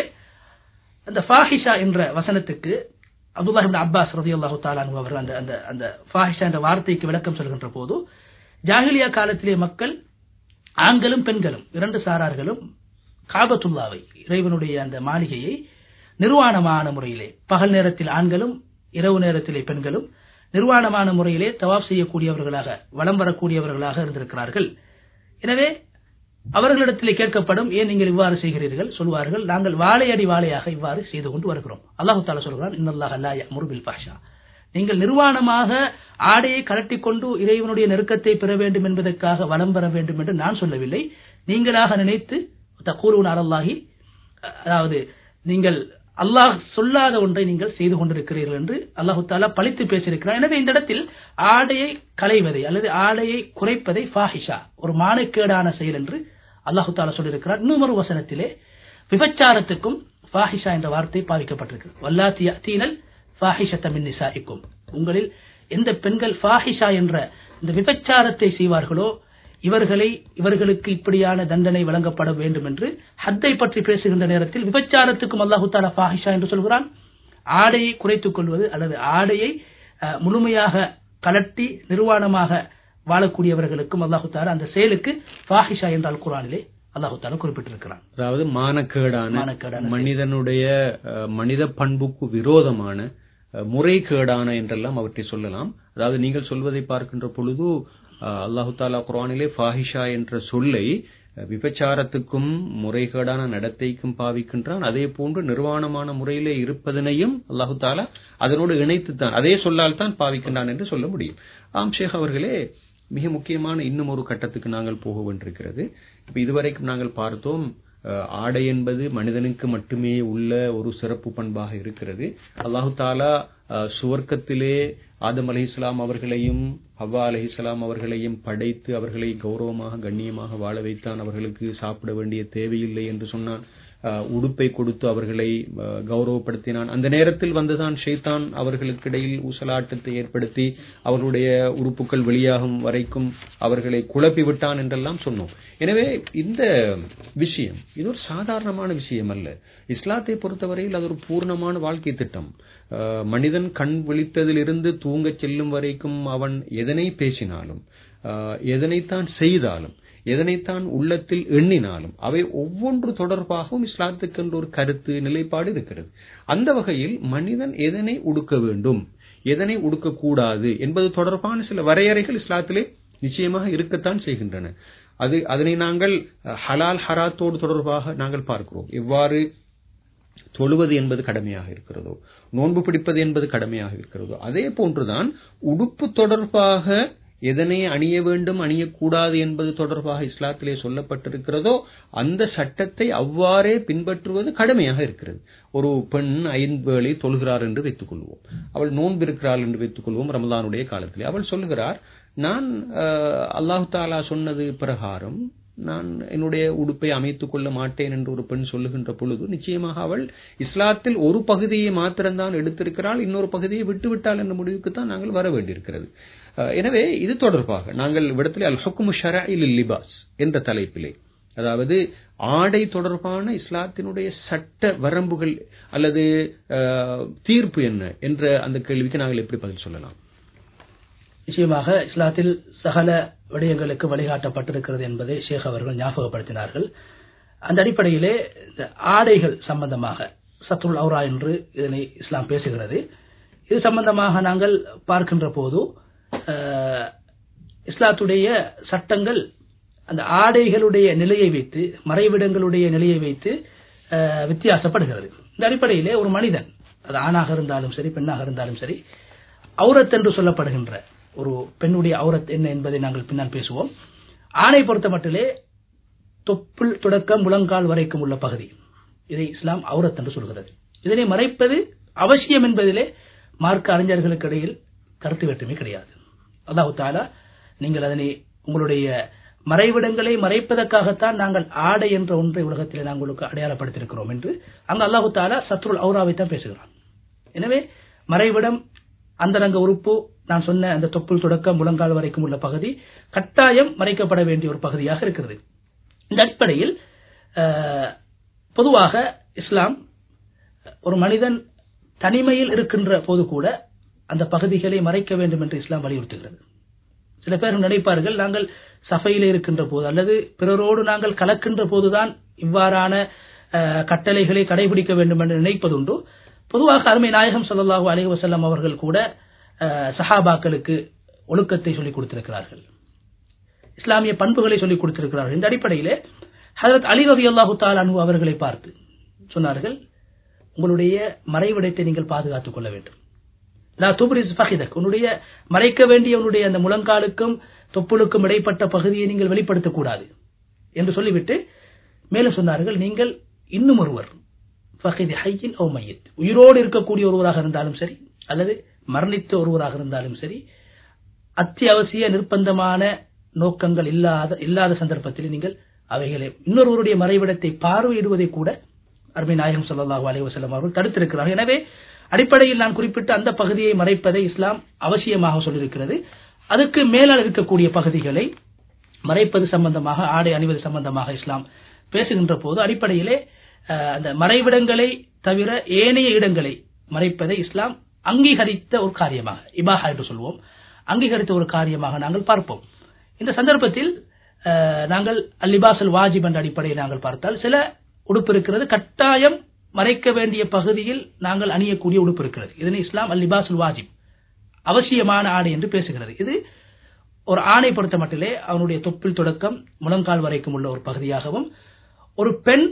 அந்த ஃபாஹிஷா என்ற வசனத்துக்கு அப்துல்லாஹ் இப்னு அப்பாஸ் ரலியல்லாஹு தஆலா அன்ஹு அவர்கள் அந்த அந்த அந்த ஃபாஹிஷா என்ற வார்த்தைக்கு விளக்கம் சொல்கின்ற போது, ஜாஹிலியா காலத்திலே மக்கள் ஆண்களும் பெண்களும் இரண்டு சாரார்களும் காபத்துல்லாவை இறைவனுடைய அந்த மாளிகையை நிர்வாணமான முறையிலே பகல் நேரத்தில் ஆண்களும் இரவு நேரத்திலே பெண்களும் நிர்வாணமான முறையிலே தவாப் செய்யக்கூடியவர்களாக வலம் வரக்கூடியவர்களாக இருந்திருக்கிறார்கள். எனவே அவர்களிடத்திலே கேட்கப்படும், ஏன் நீங்கள் இவ்வாறு செய்கிறீர்கள்? சொல்வார்கள், நாங்கள் வாழையடி வாழையாக இவ்வாறு செய்து கொண்டு வருகிறோம். அல்லாஹு தஆலா சொல்கிறான், இன்னல்லாஹ லா யஅமுரு பில் ஃபஹ்ஷா, நீங்கள் நிர்வாணமாக ஆடையை கலட்டிக் கொண்டு இறைவனுடைய நெருக்கத்தை பெற வேண்டும் என்பதற்காக வலம் வர வேண்டும் என்று நான் சொல்லவில்லை, நீங்களாக நினைத்து தகூலுன அலல்லாஹி, அதாவது நீங்கள் அல்லாஹ் சொல்லாத ஒன்றை நீங்கள் செய்து கொண்டிருக்கிறீர்கள் என்று அல்லாஹு தஆலா பழித்து பேசியிருக்கிறார். எனவே இந்த இடத்தில் ஆடையை களைவதை அல்லது ஆடையை குறைப்பதை ஃபாஹிஷா ஒரு மானக்கேடான செயல் என்று அல்லாஹு தஆலா சொல்லியிருக்கிறார். இன்னொரு வசனத்திலே விபச்சாரத்துக்கும் ஃபாஹிஷா என்ற வார்த்தை பாவிக்கப்பட்டிருக்கிறது. வல்லாத்தி யஅதீனல் ஃபாஹிஷத மின் நிசாஇக்கும், உங்களில் எந்த பெண்கள் ஃபாஹிஷா என்ற இந்த விபச்சாரத்தை செய்வார்களோ இவர்களை இவர்களுக்கு இப்படியான தண்டனை வழங்கப்பட வேண்டும் என்று ஹத்தை பற்றி பேசுகின்ற நேரத்தில் விபச்சாரத்துக்கும் அல்லாஹு தஆலா ஃபாஹிஷா என்று சொல்கிறான். ஆடையை குறைத்துக் கொள்வது அல்லது ஆடையை முழுமையாக கலட்டி நிர்வாணமாக வாழக்கூடியவர்களுக்கும் அல்லாஹு தஆலா அந்த செயலுக்கு ஃபாஹிஷா என்றால் குர்ஆனிலே அல்லாஹு தஆலா குறிப்பிட்டிருக்கிறான். அதாவது மானக்கேடான மனிதனுடைய மனித பண்புக்கு விரோதமான முறைகேடான என்றெல்லாம் அவற்றை சொல்லலாம். அதாவது நீங்கள் சொல்வதை பார்க்கின்ற பொழுது அல்லாஹு தஆலா குர்ஆனிலே ஃபாஹிஷா என்ற சொல்லை விபச்சாரத்துக்கும் முறைகேடான நடத்தைக்கும் பாவிக்கின்றான். அதே போன்று நிர்வாணமான முறையிலே இருப்பதனையும் அல்லாஹு தஆலா அதனோடு இணைத்துத்தான் அதே சொல்லால் தான் பாவிக்கின்றான் என்று சொல்ல முடியும். ஆம் ஷேக் அவர்களே, மிக முக்கியமான இன்னும் ஒரு கட்டத்துக்கு நாங்கள் போக வேண்டியிருக்கிறது. இப்ப இதுவரைக்கும் நாங்கள் பார்த்தோம், ஆடை என்பது மனிதனுக்கு மட்டுமே உள்ள ஒரு சிறப்பு பண்பாக இருக்கிறது. அல்லாஹு தஆலா சுவர்க்கத்திலே ஆதம் அலைஹிஸ்ஸலாம் அவர்களையும் ஹவ்வா அலைஹிஸ்ஸலாம் அவர்களையும் படைத்து அவர்களை கௌரவமாக கண்ணியமாக வாழ வைத்தான். அவர்களுக்கு சாப்பிட வேண்டிய தேவையில்லை என்று சொன்னான். உடுப்பை கொடுத்து அவர்களை கௌரவப்படுத்தினான். அந்த நேரத்தில் வந்துதான் ஷைத்தான் அவர்களுக்கிடையில் ஊசலாட்டத்தை ஏற்படுத்தி அவர்களுடைய உறுப்புகள் வெளியாகும் வரைக்கும் அவர்களை குழப்பி விட்டான் என்றெல்லாம் சொன்னோம். எனவே இந்த விஷயம் இது ஒரு சாதாரணமான விஷயம் அல்ல. இஸ்லாத்தை பொறுத்தவரையில் அது ஒரு பூர்ணமான வாழ்க்கை திட்டம். மனிதன் கண் விழித்ததிலிருந்து தூங்க செல்லும் வரைக்கும் அவன் எதனை பேசினாலும் எதனைத்தான் செய்தாலும் எதனைத்தான் உள்ளத்தில் எண்ணினாலும் அவை ஒவ்வொன்று தொடர்பாகவும் இஸ்லாத்துக்கு என்ற ஒரு கருத்து நிலைப்பாடு இருக்கிறது. அந்த வகையில் மனிதன் எதனை உடுக்க வேண்டும் எதனை உடுக்கக்கூடாது என்பது தொடர்பான சில வரையறைகள் இஸ்லாத்திலே நிச்சயமாக இருக்கத்தான் செய்கின்றன. அது அதனை நாங்கள் ஹலால் ஹராத்தோடு தொடர்பாக நாங்கள் பார்க்கிறோம். எவ்வாறு தொழுவது என்பது கடமையாக இருக்கிறதோ, நோன்பு பிடிப்பது என்பது கடமையாக இருக்கிறதோ, அதே போன்றுதான் உடுப்பு தொடர்பாக எதனை அணிய வேண்டும் அணியக்கூடாது என்பது தொடர்பாக இஸ்லாத்திலே சொல்லப்பட்டிருக்கிறதோ அந்த சட்டத்தை அவ்வாறே பின்பற்றுவது கடமையாக இருக்கிறது. ஒரு பெண் ஐந்து வேளை தொழுகிறார் என்று வைத்துக் கொள்வோம், அவள் நோன்பு இருக்கிறாள் என்று வைத்துக் கொள்வோம். ரமலானுடைய காலத்திலே அவள் சொல்லுகிறார், நான் அல்லாஹ் தஆலா சொன்னது பிரகாரம் நான் என்னுடைய உடுப்பை அமைத்துக் கொள்ள மாட்டேன் என்று ஒரு பெண் சொல்லுகின்ற பொழுது நிச்சயமாக அவள் இஸ்லாத்தில் ஒரு பகுதியை மாத்திரம்தான் எடுத்திருக்கிறாள், இன்னொரு பகுதியை விட்டுவிட்டாள் என்ற முடிவுக்கு தான் நாங்கள் வர வேண்டியிருக்கிறது. எனவே இது தொடர்பாக நாங்கள் இவ்விடத்தில் அல் ஹுக்மு ஷரஇ லில் லிபாஸ் என்ற தலைப்பிலே, அதாவது ஆடை தொடர்பான இஸ்லாத்தினுடைய சட்ட வரம்புகள் அல்லது தீர்ப்பு என்ன என்ற அந்த கேள்விக்கு நாங்கள் எப்படி பதில் சொல்லலாம்? நிச்சயமாக இஸ்லாத்தில் சகல விடயங்களுக்கு வழிகாட்டப்பட்டிருக்கிறது என்பதை ஷேக் அவர்கள் ஞாபகப்படுத்தினார்கள். அந்த அடிப்படையிலே இந்த ஆடைகள் சம்பந்தமாக சத்ருல் அவுரா என்று இதனை இஸ்லாம் பேசுகிறது. இது சம்பந்தமாக நாங்கள் பார்க்கின்ற போது இஸ்லாத்துடைய சட்டங்கள் அந்த ஆடைகளுடைய நிலையை வைத்து, மறைவிடங்களுடைய நிலையை வைத்து வித்தியாசப்படுகிறது. இந்த அடிப்படையிலே ஒரு மனிதன், அது ஆணாக இருந்தாலும் சரி பெண்ணாக இருந்தாலும் சரி, அவுரத் என்று சொல்லப்படுகின்ற ஒரு பெண்ணுடைய அவுரத் என்ன என்பதை நாங்கள் பின்னால் பேசுவோம். ஆணை பொறுத்த மட்டிலே தொப்புள் தொடக்கம் முழங்கால் வரைக்கும் உள்ள பகுதி, இதை இஸ்லாம் அவுரத் என்று சொல்கிறது. இதனை மறைப்பது அவசியம் என்பதிலே மார்க்க அறிஞர்களுக்கு இடையில் கருத்து வேற்றுமை கிடையாது. அல்லாஹ் தஆலா நீங்கள் அதனை உங்களுடைய மறைவிடங்களை மறைப்பதற்காகத்தான் நாங்கள் ஆடை என்ற ஒன்றை உலகத்திலே நாங்கள் உங்களுக்கு அடையாளப்படுத்தியிருக்கிறோம் என்று அங்கு அல்லாஹ் தஆலா சத்ருல் அவுராவை தான் பேசுகிறான். எனவே மறைவிடம், அந்தரங்க உறுப்பு, நான் சொன்ன அந்த தொப்புள் தொடக்கம் முழங்கால் வரைக்கும் உள்ள பகுதி கட்டாயம் மறைக்கப்பட வேண்டிய ஒரு பகுதியாக இருக்கிறது. இந்த அடிப்படையில் பொதுவாக இஸ்லாம் ஒரு மனிதன் தனிமையில் இருக்கின்ற போது கூட அந்த பகுதிகளை மறைக்க வேண்டும் என்று இஸ்லாம் வலியுறுத்துகிறது. சில பேர் நினைப்பார்கள், நாங்கள் சபையிலே இருக்கின்ற போது அல்லது பிறரோடு நாங்கள் கலக்கின்ற போதுதான் இவ்வாறான கட்டளைகளை கடைபிடிக்க வேண்டும் என்று நினைப்பதுண்டு. பொதுவாக அருமை நாயகம் ஸல்லல்லாஹு அலைஹி வஸல்லம் அவர்கள் கூட சஹாபாக்களுக்கு ஒழுக்கத்தை சொல்லிக் கொடுத்திருக்கிறார்கள், இஸ்லாமிய பண்புகளை சொல்லிக் கொடுத்திருக்கிறார்கள். இந்த அடிப்படையிலே ஹஜ்ரத் அலி ரலியல்லாஹு தஆலா அன்ஹு அவர்களை பார்த்து சொன்னார்கள், உங்களுடைய மறைவிடத்தை நீங்கள் பாதுகாத்துக் கொள்ள வேண்டும். லா துப்ரிஸ் ஃபஹிதக், உன்னுடைய மறைக்க வேண்டிய உன்னுடைய அந்த முழங்காலுக்கும் தொப்புளுக்கும் இடைப்பட்ட பகுதியை நீங்கள் வெளிப்படுத்தக்கூடாது என்று சொல்லிவிட்டு மேலும் சொன்னார்கள், நீங்கள் இன்னும் ஒருவர் ஃபஹித் ஹய்யின் அவ் மய்யித், உயிரோடு இருக்கக்கூடிய ஒருவராக இருந்தாலும் சரி அல்லது மரணித்த ஒருவராக இருந்தாலும் சரி, அத்தியாவசிய நிர்பந்தமான நோக்கங்கள் இல்லாத இல்லாத சந்தர்ப்பத்தில் நீங்கள் அவைகளை இன்னொருவருடைய மறைவிடத்தை பார்வையிடுவதை கூட அருமை நாயகம் ஸல்லல்லாஹு அலைஹி வஸல்லம் அவர்கள் தடுத்திருக்கிறார்கள். எனவே அடிப்படையில் நான் குறிப்பிட்ட அந்த பகுதியை மறைப்பதை இஸ்லாம் அவசியமாக சொல்லியிருக்கிறது. அதுக்கு மேலால் இருக்கக்கூடிய பகுதிகளை மறைப்பது சம்பந்தமாக, ஆடை அணிவது சம்பந்தமாக இஸ்லாம் பேசுகின்ற போது அடிப்படையிலே அந்த மறைவிடங்களை தவிர ஏனைய இடங்களை மறைப்பதை இஸ்லாம் அங்கீகரித்த ஒரு காரியமாக, இபாஹா என்று சொல்வோம், அங்கீகரித்த ஒரு காரியமாக நாங்கள் பார்ப்போம். இந்த சந்தர்ப்பத்தில் நாங்கள் அல்-லிபாஸுல் வாஜிப் என்ற அடிப்படையில் நாங்கள் பார்த்தால் சில உடுப்பு இருக்கிறது, கட்டாயம் மறைக்க வேண்டிய பகுதியில் நாங்கள் அணியக்கூடிய உடுப்பு இருக்கிறது. இதனை இஸ்லாம் அல்-லிபாஸுல் வாஜிப், அவசியமான ஆடை என்று பேசுகிறது. இது ஒரு ஆணை பொறுத்த மட்டிலே அவனுடைய தொப்பில் தொடக்கம் முழங்கால் வரைக்கும் உள்ள ஒரு பகுதியாகவும், ஒரு பெண்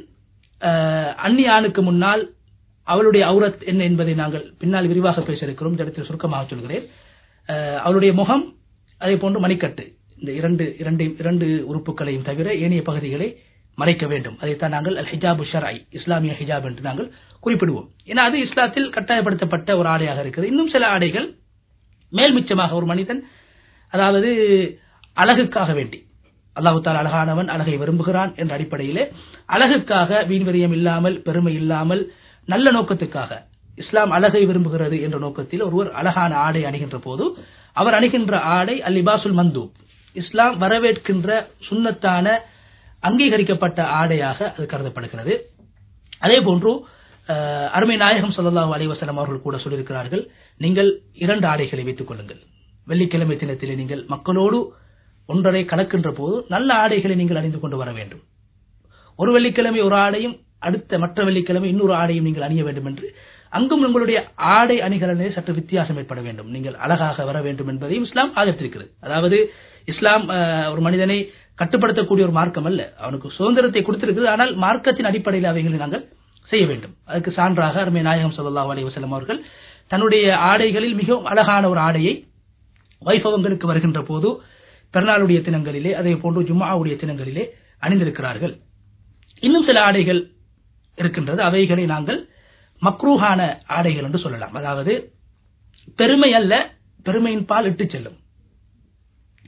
அந்நிய ஆணுக்கு முன்னால் அவளுடைய அவுரத் என்ன என்பதை நாங்கள் பின்னால் விரிவாக பேச இருக்கிறோம். இந்த இடத்தில் சுருக்கமாக சொல்கிறேன். அவளுடைய முகம், அதே போன்று மணிக்கட்டு, இந்த இரண்டு இரண்டு இரண்டு உறுப்புகளையும் தவிர ஏனைய பகுதிகளை மறைக்க வேண்டும். அதைத்தான் நாங்கள் அல் ஹிஜாபு ஷர்ஐ, இஸ்லாமிய ஹிஜாப் என்று நாங்கள் குறிப்பிடுவோம். ஏன்னா அது இஸ்லாத்தில் கட்டாயப்படுத்தப்பட்ட ஒரு ஆடையாக இருக்கிறது. இன்னும் சில ஆடைகள் மேல் மிச்சமாக ஒரு மனிதன், அதாவது அழகுக்காக வேண்டி, அல்லாஹ் தஆலா அழகானவன், அழகை விரும்புகிறான் என்ற அடிப்படையிலே அழகுக்காக, வீண்வரியம் இல்லாமல், பெருமை இல்லாமல், நல்ல நோக்கத்துக்காக, இஸ்லாம் அழகை விரும்புகிறது என்ற நோக்கத்தில் ஒருவர் அழகான ஆடை அணிகின்ற போது அவர் அணிகின்ற ஆடை அல்-லிபாஸுல் மந்தூப், இஸ்லாம் வரவேற்கின்ற சுன்னத்தான அங்கீகரிக்கப்பட்ட ஆடையாக அது கருதப்படுகிறது. அதே போன்று அருமை நாயகம் ஸல்லல்லாஹு அலைஹி வஸல்லம் அவர்கள் கூட சொல்லியிருக்கிறார்கள், நீங்கள் இரண்டு ஆடைகளை வைத்துக் கொள்ளுங்கள். வெள்ளிக்கிழமை தினத்திலே நீங்கள் மக்களோடு ஒன்றரை கலக்கின்ற போது நல்ல ஆடைகளை நீங்கள் அணிந்து கொண்டு வர வேண்டும். ஒரு வெள்ளிக்கிழமை ஒரு ஆடையும், அடுத்த மற்ற வெள்ளிக்கிழமை இன்னொரு ஆடையும் நீங்கள் அணிய வேண்டும் என்று, அங்கும் உங்களுடைய ஆடை அணிகளிலே சற்று வித்தியாசம் ஏற்பட வேண்டும், நீங்கள் அழகாக வர வேண்டும் என்பதையும் இஸ்லாம் ஆதரித்திருக்கிறது. அதாவது இஸ்லாம் ஒரு மனிதனை கட்டுப்படுத்தக்கூடிய ஒரு மார்க்கம் அல்ல, அவனுக்கு சுதந்திரத்தை கொடுத்திருக்கிறது. ஆனால் மார்க்கத்தின் அடிப்படையில் அவைகளை நாங்கள் செய்ய வேண்டும். அதுக்கு சான்றாக அருமை நாயகம் ஸல்லல்லாஹு அலைஹி வஸல்லம் அவர்கள் தன்னுடைய ஆடைகளில் மிகவும் அழகான ஒரு ஆடையை வைபவங்களுக்கு வருகின்ற போது, பெருநாளுடைய தினங்களிலே, அதே போன்று ஜும்ஆவுடைய தினங்களிலே அணிந்திருக்கிறார்கள். இன்னும் சில ஆடைகள் இருக்கின்றது, அவைகளை நாங்கள் மக்ரூஹான ஆடைகள் என்று சொல்லலாம். அதாவது பெருமை அல்ல, பெருமையின் பால் இட்டு செல்லும்.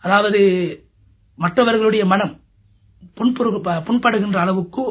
அதாவது மற்றவர்களுடைய மனம் புண்படுகின்ற அளவுக்கு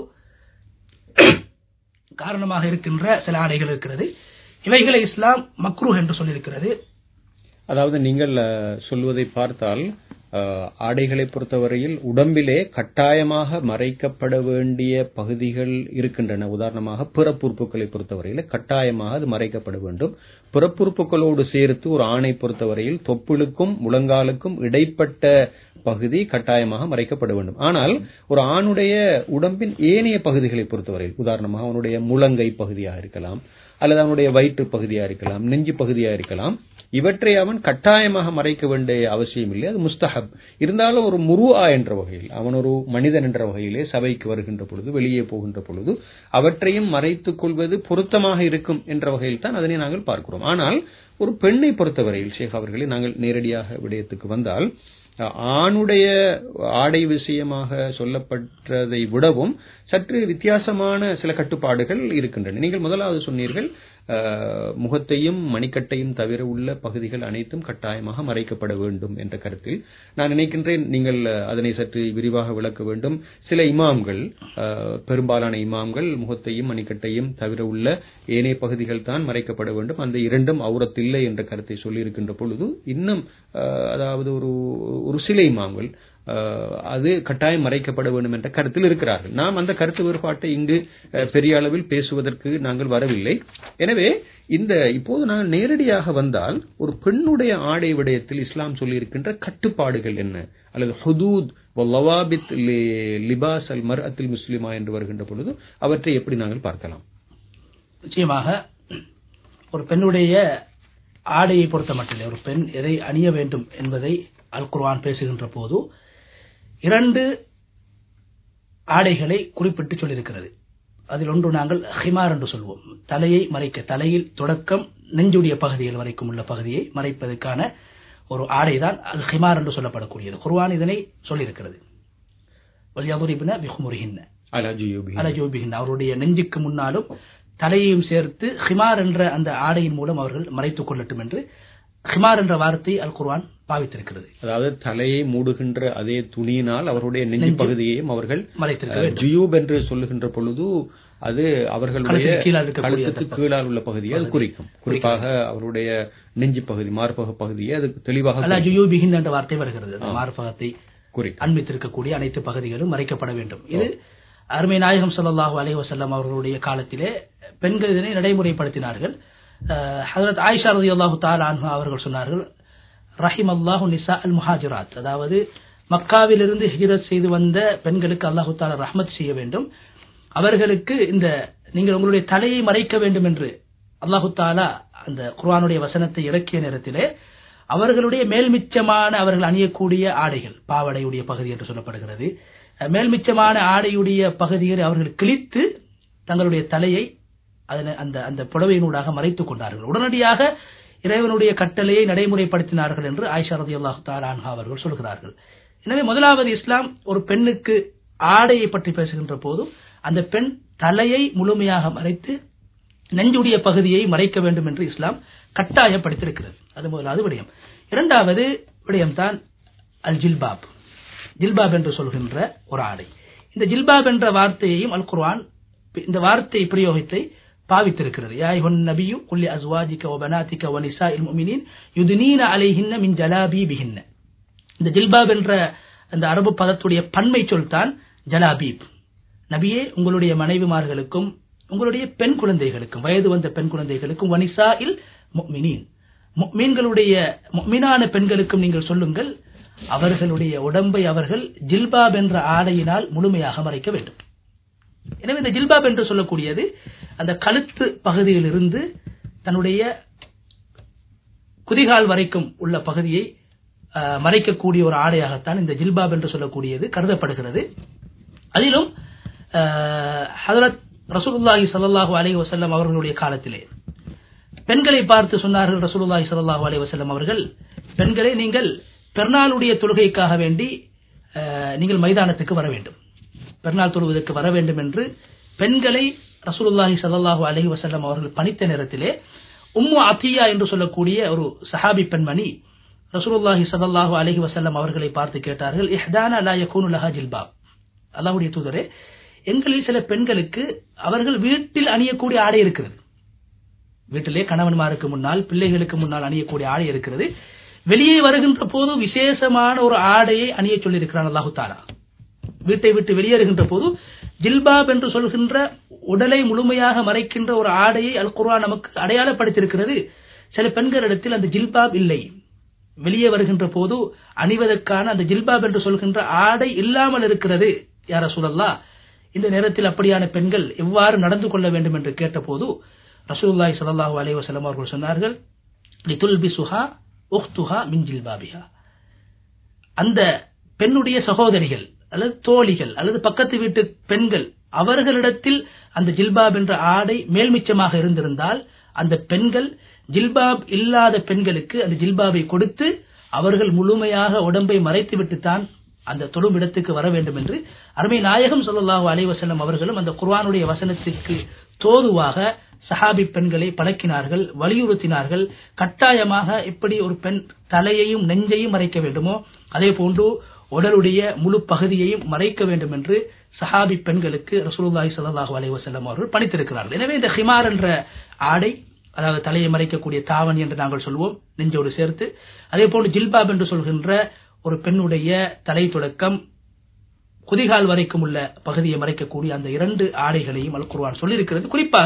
காரணமாக இருக்கின்ற சில ஆடைகள் இருக்கிறது. இவைகளை இஸ்லாம் மக்ரூஹ் என்று சொல்லியிருக்கிறது. அதாவது நீங்கள் சொல்வதை பார்த்தால் ஆடைகளை பொறுத்தவரையில் உடம்பிலே கட்டாயமாக மறைக்கப்பட வேண்டிய பகுதிகள் இருக்கின்றன. உதாரணமாக பிறப்புறுப்புகளை பொறுத்தவரையில் கட்டாயமாக அது மறைக்கப்பட வேண்டும். பிறப்புறுப்புகளோடு சேர்த்து ஒரு ஆணை பொறுத்தவரையில் தொப்புளுக்கும் முழங்காலுக்கும் இடைப்பட்ட பகுதி கட்டாயமாக மறைக்கப்பட வேண்டும். ஆனால் ஒரு ஆணுடைய உடம்பின் ஏனைய பகுதிகளை பொறுத்தவரையில் உதாரணமாக அவனுடைய முழங்கை பகுதியாக இருக்கலாம், அல்லது அவனுடைய வயிற்று பகுதியாக இருக்கலாம், நெஞ்சு பகுதியாக இருக்கலாம், இவற்றை அவன் கட்டாயமாக மறைக்க வேண்டிய அவசியம் இல்லை. அது முஸ்தஹப். இருந்தாலும் ஒரு முருஆ என்ற வகையில் அவன் ஒரு மனிதன் என்ற வகையிலே சபைக்கு வருகின்ற பொழுது, வெளியே போகின்ற பொழுது அவற்றையும் மறைத்துக் கொள்வது பொருத்தமாக இருக்கும் என்ற வகையில் தான் அதனை நாங்கள் பார்க்கிறோம். ஆனால் ஒரு பெண்ணை பொறுத்தவரையில் ஷேக் அவர்களே, நாங்கள் நேரடியாக விடயத்துக்கு வந்தால், ஆணுடைய ஆடை விஷயமாக சொல்லப்பட்டதை விடவும் சற்று வித்தியாசமான சில கட்டுப்பாடுகள் இருக்கின்றன. நீங்கள் முதலாவது சொன்னீர்கள் முகத்தையும் மணிக்கட்டையும் தவிர உள்ள பகுதிகள் அனைத்தும் கட்டாயமாக மறைக்கப்பட வேண்டும் என்ற கருத்தில் நான் நினைக்கின்றேன் நீங்கள் அதனை சற்று விரிவாக விளக்க வேண்டும். சில இமாம்கள், பெரும்பாலான இமாம்கள் முகத்தையும் மணிக்கட்டையும் தவிர உள்ள ஏனைய பகுதிகள் தான் மறைக்கப்பட வேண்டும், அந்த இரண்டும் அவுரத் இல்லை என்ற கருத்தை சொல்லியிருக்கின்ற பொழுது இன்னும் அதாவது ஒரு ஒரு சில இமாம்கள் அது கட்டாயம் மறைக்கப்பட வேண்டும் என்ற கருத்தில் இருக்கிறார்கள். நாம் அந்த கருத்து வேறுபாட்டை இங்கு பெரிய அளவில் பேசுவதற்கு நாங்கள் வரவில்லை. எனவே இந்த இப்போது நாங்கள் நேரடியாக வந்தால், ஒரு பெண்ணுடைய ஆடை விடயத்தில் இஸ்லாம் சொல்லியிருக்கின்ற கட்டுப்பாடுகள் என்ன, அல்லது ஹுதூத் வல்லவாபித் லிபாஸ் அல் மர்அத்தில் முஸ்லிமா என்று வருகின்ற பொழுது அவற்றை எப்படி நாங்கள் பார்க்கலாம்? நிச்சயமாக ஒரு பெண்ணுடைய ஆடையை பொறுத்த மட்டும் ஒரு பெண் எதை அணிய வேண்டும் என்பதை அல் குர்ஆன் பேசுகின்ற போது இரண்டு ஆடைகளை குறிப்பிட்டு சொல்லியிருக்கிறது. அதில் ஒன்று நாங்கள் ஹிமார் என்று சொல்வோம், தலையை மறைக்க, தலையில் தொடக்கம் நெஞ்சுடைய பகுதிகள் வரைக்கும் உள்ள பகுதியை மறைப்பதற்கான ஒரு ஆடைதான் அல் ஹிமார் என்று சொல்லப்படக்கூடியது. குர்ஆன் இதனை சொல்லியிருக்கிறது. அவருடைய நெஞ்சுக்கு முன்னாலும் தலையையும் சேர்த்து ஹிமார் என்ற அந்த ஆடையின் மூலம் அவர்கள் மறைத்துக் கொள்ளட்டும் என்று ஹிமார் என்ற வார்த்தை அல் குர்ஆன் பாவித்திருக்கிறது. அதாவது தலையை மூடுகின்ற அதே துணியினால் அவருடைய நெஞ்சு பகுதியையும் அவர்கள் ஜுயூப் என்று சொல்லுகின்ற பொழுது அது அவர்களுடைய கழுத்துக்கு கீழால் உள்ள பகுதியை அது குறிக்கும். குறிப்பாக அவருடைய நெஞ்சு பகுதி, மார்பக பகுதியை அது தெளிவாக ஜுயூபிஹின் என்ற வார்த்தை வருகிறது. மார்பகத்தை அண்மித்திருக்கக்கூடிய அனைத்து பகுதிகளும் மறைக்கப்பட வேண்டும். இது அருமை நாயகம் ஸல்லல்லாஹு அலைஹி வஸல்லம் அவர்களுடைய காலத்திலே பெண்கள் இதனை நடைமுறைப்படுத்தினார்கள். ஹஜ்ரத் ஆயிஷா ரலியல்லாஹு தஆலா அன்ஹா அவர்கள் சொன்னார்கள், ரஹிமல்லாஹு நிசா அல் முஹாஜிராத், அதாவது மக்காவிலிருந்து ஹிஜ்ரத் செய்து வந்த பெண்களுக்கு அல்லாஹு தஆலா ரஹ்மத் செய்ய வேண்டும். அவர்களுக்கு இந்த நீங்கள் உங்களுடைய தலையை மறைக்க வேண்டும் என்று அல்லாஹு தஆலா அந்த குர்ஆனுடைய வசனத்தை இறக்கிய நேரத்திலே அவர்களுடைய மேல்மிச்சமான அவர்கள் அணியக்கூடிய ஆடைகள், பாவடையுடைய பகுதி என்று சொல்லப்படுகிறது, மேல்மிச்சமான ஆடையுடைய பகுதிகளை அவர்கள் கிழித்து தங்களுடைய தலையை அந்த அந்த புடவையினூடாக மறைத்துக் கொண்டார்கள். உடனடியாக இறைவனுடைய கட்டளையை நடைமுறைப்படுத்தினார்கள் என்று ஆயிஷா ரலியல்லாஹு தஆலா அன்ஹா அவர்கள் சொல்கிறார்கள். எனவே முதலாவது இஸ்லாம் ஒரு பெண்ணுக்கு ஆடையை பற்றி பேசுகின்ற போது அந்த பெண் தலையை முழுமையாக மறைத்து நெஞ்சுடைய பகுதியை மறைக்க வேண்டும் என்று இஸ்லாம் கட்டாயப்படுத்தியிருக்கிறது. அது முதலாவது விடயம். இரண்டாவது விடயம்தான் அல் ஜில்பாப். ஜில்பாப் என்று சொல்கின்ற ஒரு ஆடை. இந்த ஜில்பாப் என்ற வார்த்தையையும் அல் குர்ஆன் இந்த வார்த்தை பிரயோகத்தை பாவித்திருக்கிறது. யா அய்யுஹன் நபியு குல் அஸ்வாஜிக வ பனாதிக வ நிசாஇல் முஃமினீன் யுத்னீன அலைஹின்ன மின் ஜலாபீபிஹின்ன. இந்த ஜில்பாப் என்ற அந்த அரபு பதத்துடைய பன்மை சொல் தான் ஜலாபீப். நபியே, உங்களுடைய மனைவிமார்களுக்கும் உங்களுடைய பெண் குழந்தைகளுக்கும், வயது வந்த பெண் குழந்தைகளுக்கும், வனிசாஇல் முஃமினீன், முஃமின்களுடைய முஃமினான பெண்களுக்கும் நீங்கள் சொல்லுங்கள், அவர்களுடைய உடம்பை அவர்கள் ஜில்பாப் என்ற ஆடையினால் முழுமையாக மறைக்க வேண்டும். எனவே இந்த ஜில்பாப் என்று சொல்லக்கூடியது அந்த கழுத்து பகுதியில் இருந்து தன்னுடைய குதிகால் வரைக்கும் உள்ள பகுதியை மறைக்கக்கூடிய ஒரு ஆடையாகத்தான் இந்த ஜில்பாப் என்று சொல்லக்கூடியது கருதப்படுகிறது. அதிலும் ஹஜ்ரத் ரசூலுல்லாஹி ஸல்லல்லாஹு அலைஹி வஸல்லம் அவர்களுடைய காலத்திலே பெண்களை பார்த்து சொன்னார்கள் ரசூலுல்லாஹி ஸல்லல்லாஹு அலைஹி வஸல்லம் அவர்கள், பெண்களை நீங்கள் பெருநாளுடைய தொழுகைக்காக வேண்டி நீங்கள் மைதானத்துக்கு வர வேண்டும், பெருநாள் தொழுவதற்கு வர வேண்டும் என்று பெண்களை ரசூலுல்லாஹி ஸல்லல்லாஹு அலைஹி வஸல்லம் அவர்கள் பணித்த நேரத்திலே உம்மு அத்தியா என்று சொல்லக்கூடிய ஒரு சஹாபி பெண்மணி ரசூலுல்லாஹி ஸல்லல்லாஹு அலைஹி வஸல்லம் அவர்களை பார்த்து கேட்டார்கள், இஹ்தானா லா யகூனு லஹா ஜில்பாப். அல்லாஹ்வுடைய தூதரே, எங்களில் சில பெண்களுக்கு அவர்கள் வீட்டில் அணியக்கூடிய ஆடை இருக்கிறது. வீட்டிலே கணவன்மாருக்கு முன்னால் பிள்ளைகளுக்கு முன்னால் அணியக்கூடிய ஆடை இருக்கிறது. வெளியே வருகின்ற போது விசேஷமான ஒரு ஆடையை அணிய சொல்லியிருக்கிறான் அல்லாஹு தஆலா. வீட்டை விட்டு வெளியேறுகின்ற போது ஜில்பாப் என்று சொல்கின்ற உடலை முழுமையாக மறைக்கின்ற ஒரு ஆடையை அல் குர்ஆன் நமக்கு அடையாளப்படுத்தியிருக்கிறது. சில பெண்களிடத்தில் அந்த ஜில்பாப் இல்லை. வெளியே வருகின்ற போது அணிவதற்கான அந்த ஜில்பாப் என்று சொல்கின்ற ஆடை இல்லாமல் இருக்கிறது. யா ரசூலல்லாஹ், இந்த நேரத்தில் அப்படியான பெண்கள் எவ்வாறு நடந்து கொள்ள வேண்டும் என்று கேட்டபோது ரசூலுல்லாஹி ஸல்லல்லாஹு அலைஹி வஸல்லம் அவர்கள் சொன்னார்கள், லிதுல்பிசுஹா உக்துஹா மின் ஜில்பாபிஹா. அந்த பெண்ணுடைய சகோதரிகள் அல்லது தோழிகள் அல்லது பக்கத்து வீட்டு பெண்கள் அவர்களிடத்தில் அந்த ஜில்பாப் என்ற ஆடை மேல்மிச்சமாக இருந்திருந்தால் அந்த பெண்கள் ஜில்பாப் இல்லாத பெண்களுக்கு அந்த ஜில்பாபை கொடுத்து அவர்கள் முழுமையாக உடம்பை மறைத்து விட்டுத்தான் அந்த தொழும் இடத்துக்கு வர வேண்டும் என்று அருமை நாயகம் ஸல்லல்லாஹு அலைஹி வஸல்லம் அவர்களும் அந்த குர்ஆனுடைய வசனத்திற்கு தோதுவாக சஹாபி பெண்களை பழக்கினார்கள், வலியுறுத்தினார்கள். கட்டாயமாக எப்படி ஒரு பெண் தலையையும் நெஞ்சையும் மறைக்க வேண்டுமோ அதே போன்று உடலுடைய முழு பகுதியையும் மறைக்க வேண்டும் என்று சஹாபி பெண்களுக்கு ரசூலுல்லாஹி ஸல்லல்லாஹு அலைஹி வஸல்லம் அவர்கள் பணித்திருக்கிறார்கள். எனவே இந்த ஹிமார் என்ற ஆடை, அதாவது தலையை மறைக்கக்கூடிய தாவணி என்று நாங்கள் சொல்வோம் நெஞ்சோடு சேர்த்து, அதே போன்று ஜில்பாப் என்று சொல்கின்ற ஒரு பெண்ணுடைய தலை தொடக்கம் குதிகால் வரைக்கும் உள்ள பகுதியை மறைக்கக்கூடிய அந்த இரண்டு ஆடைகளையும் அல் குர்ஆன் சொல்லியிருக்கிறது. குறிப்பாக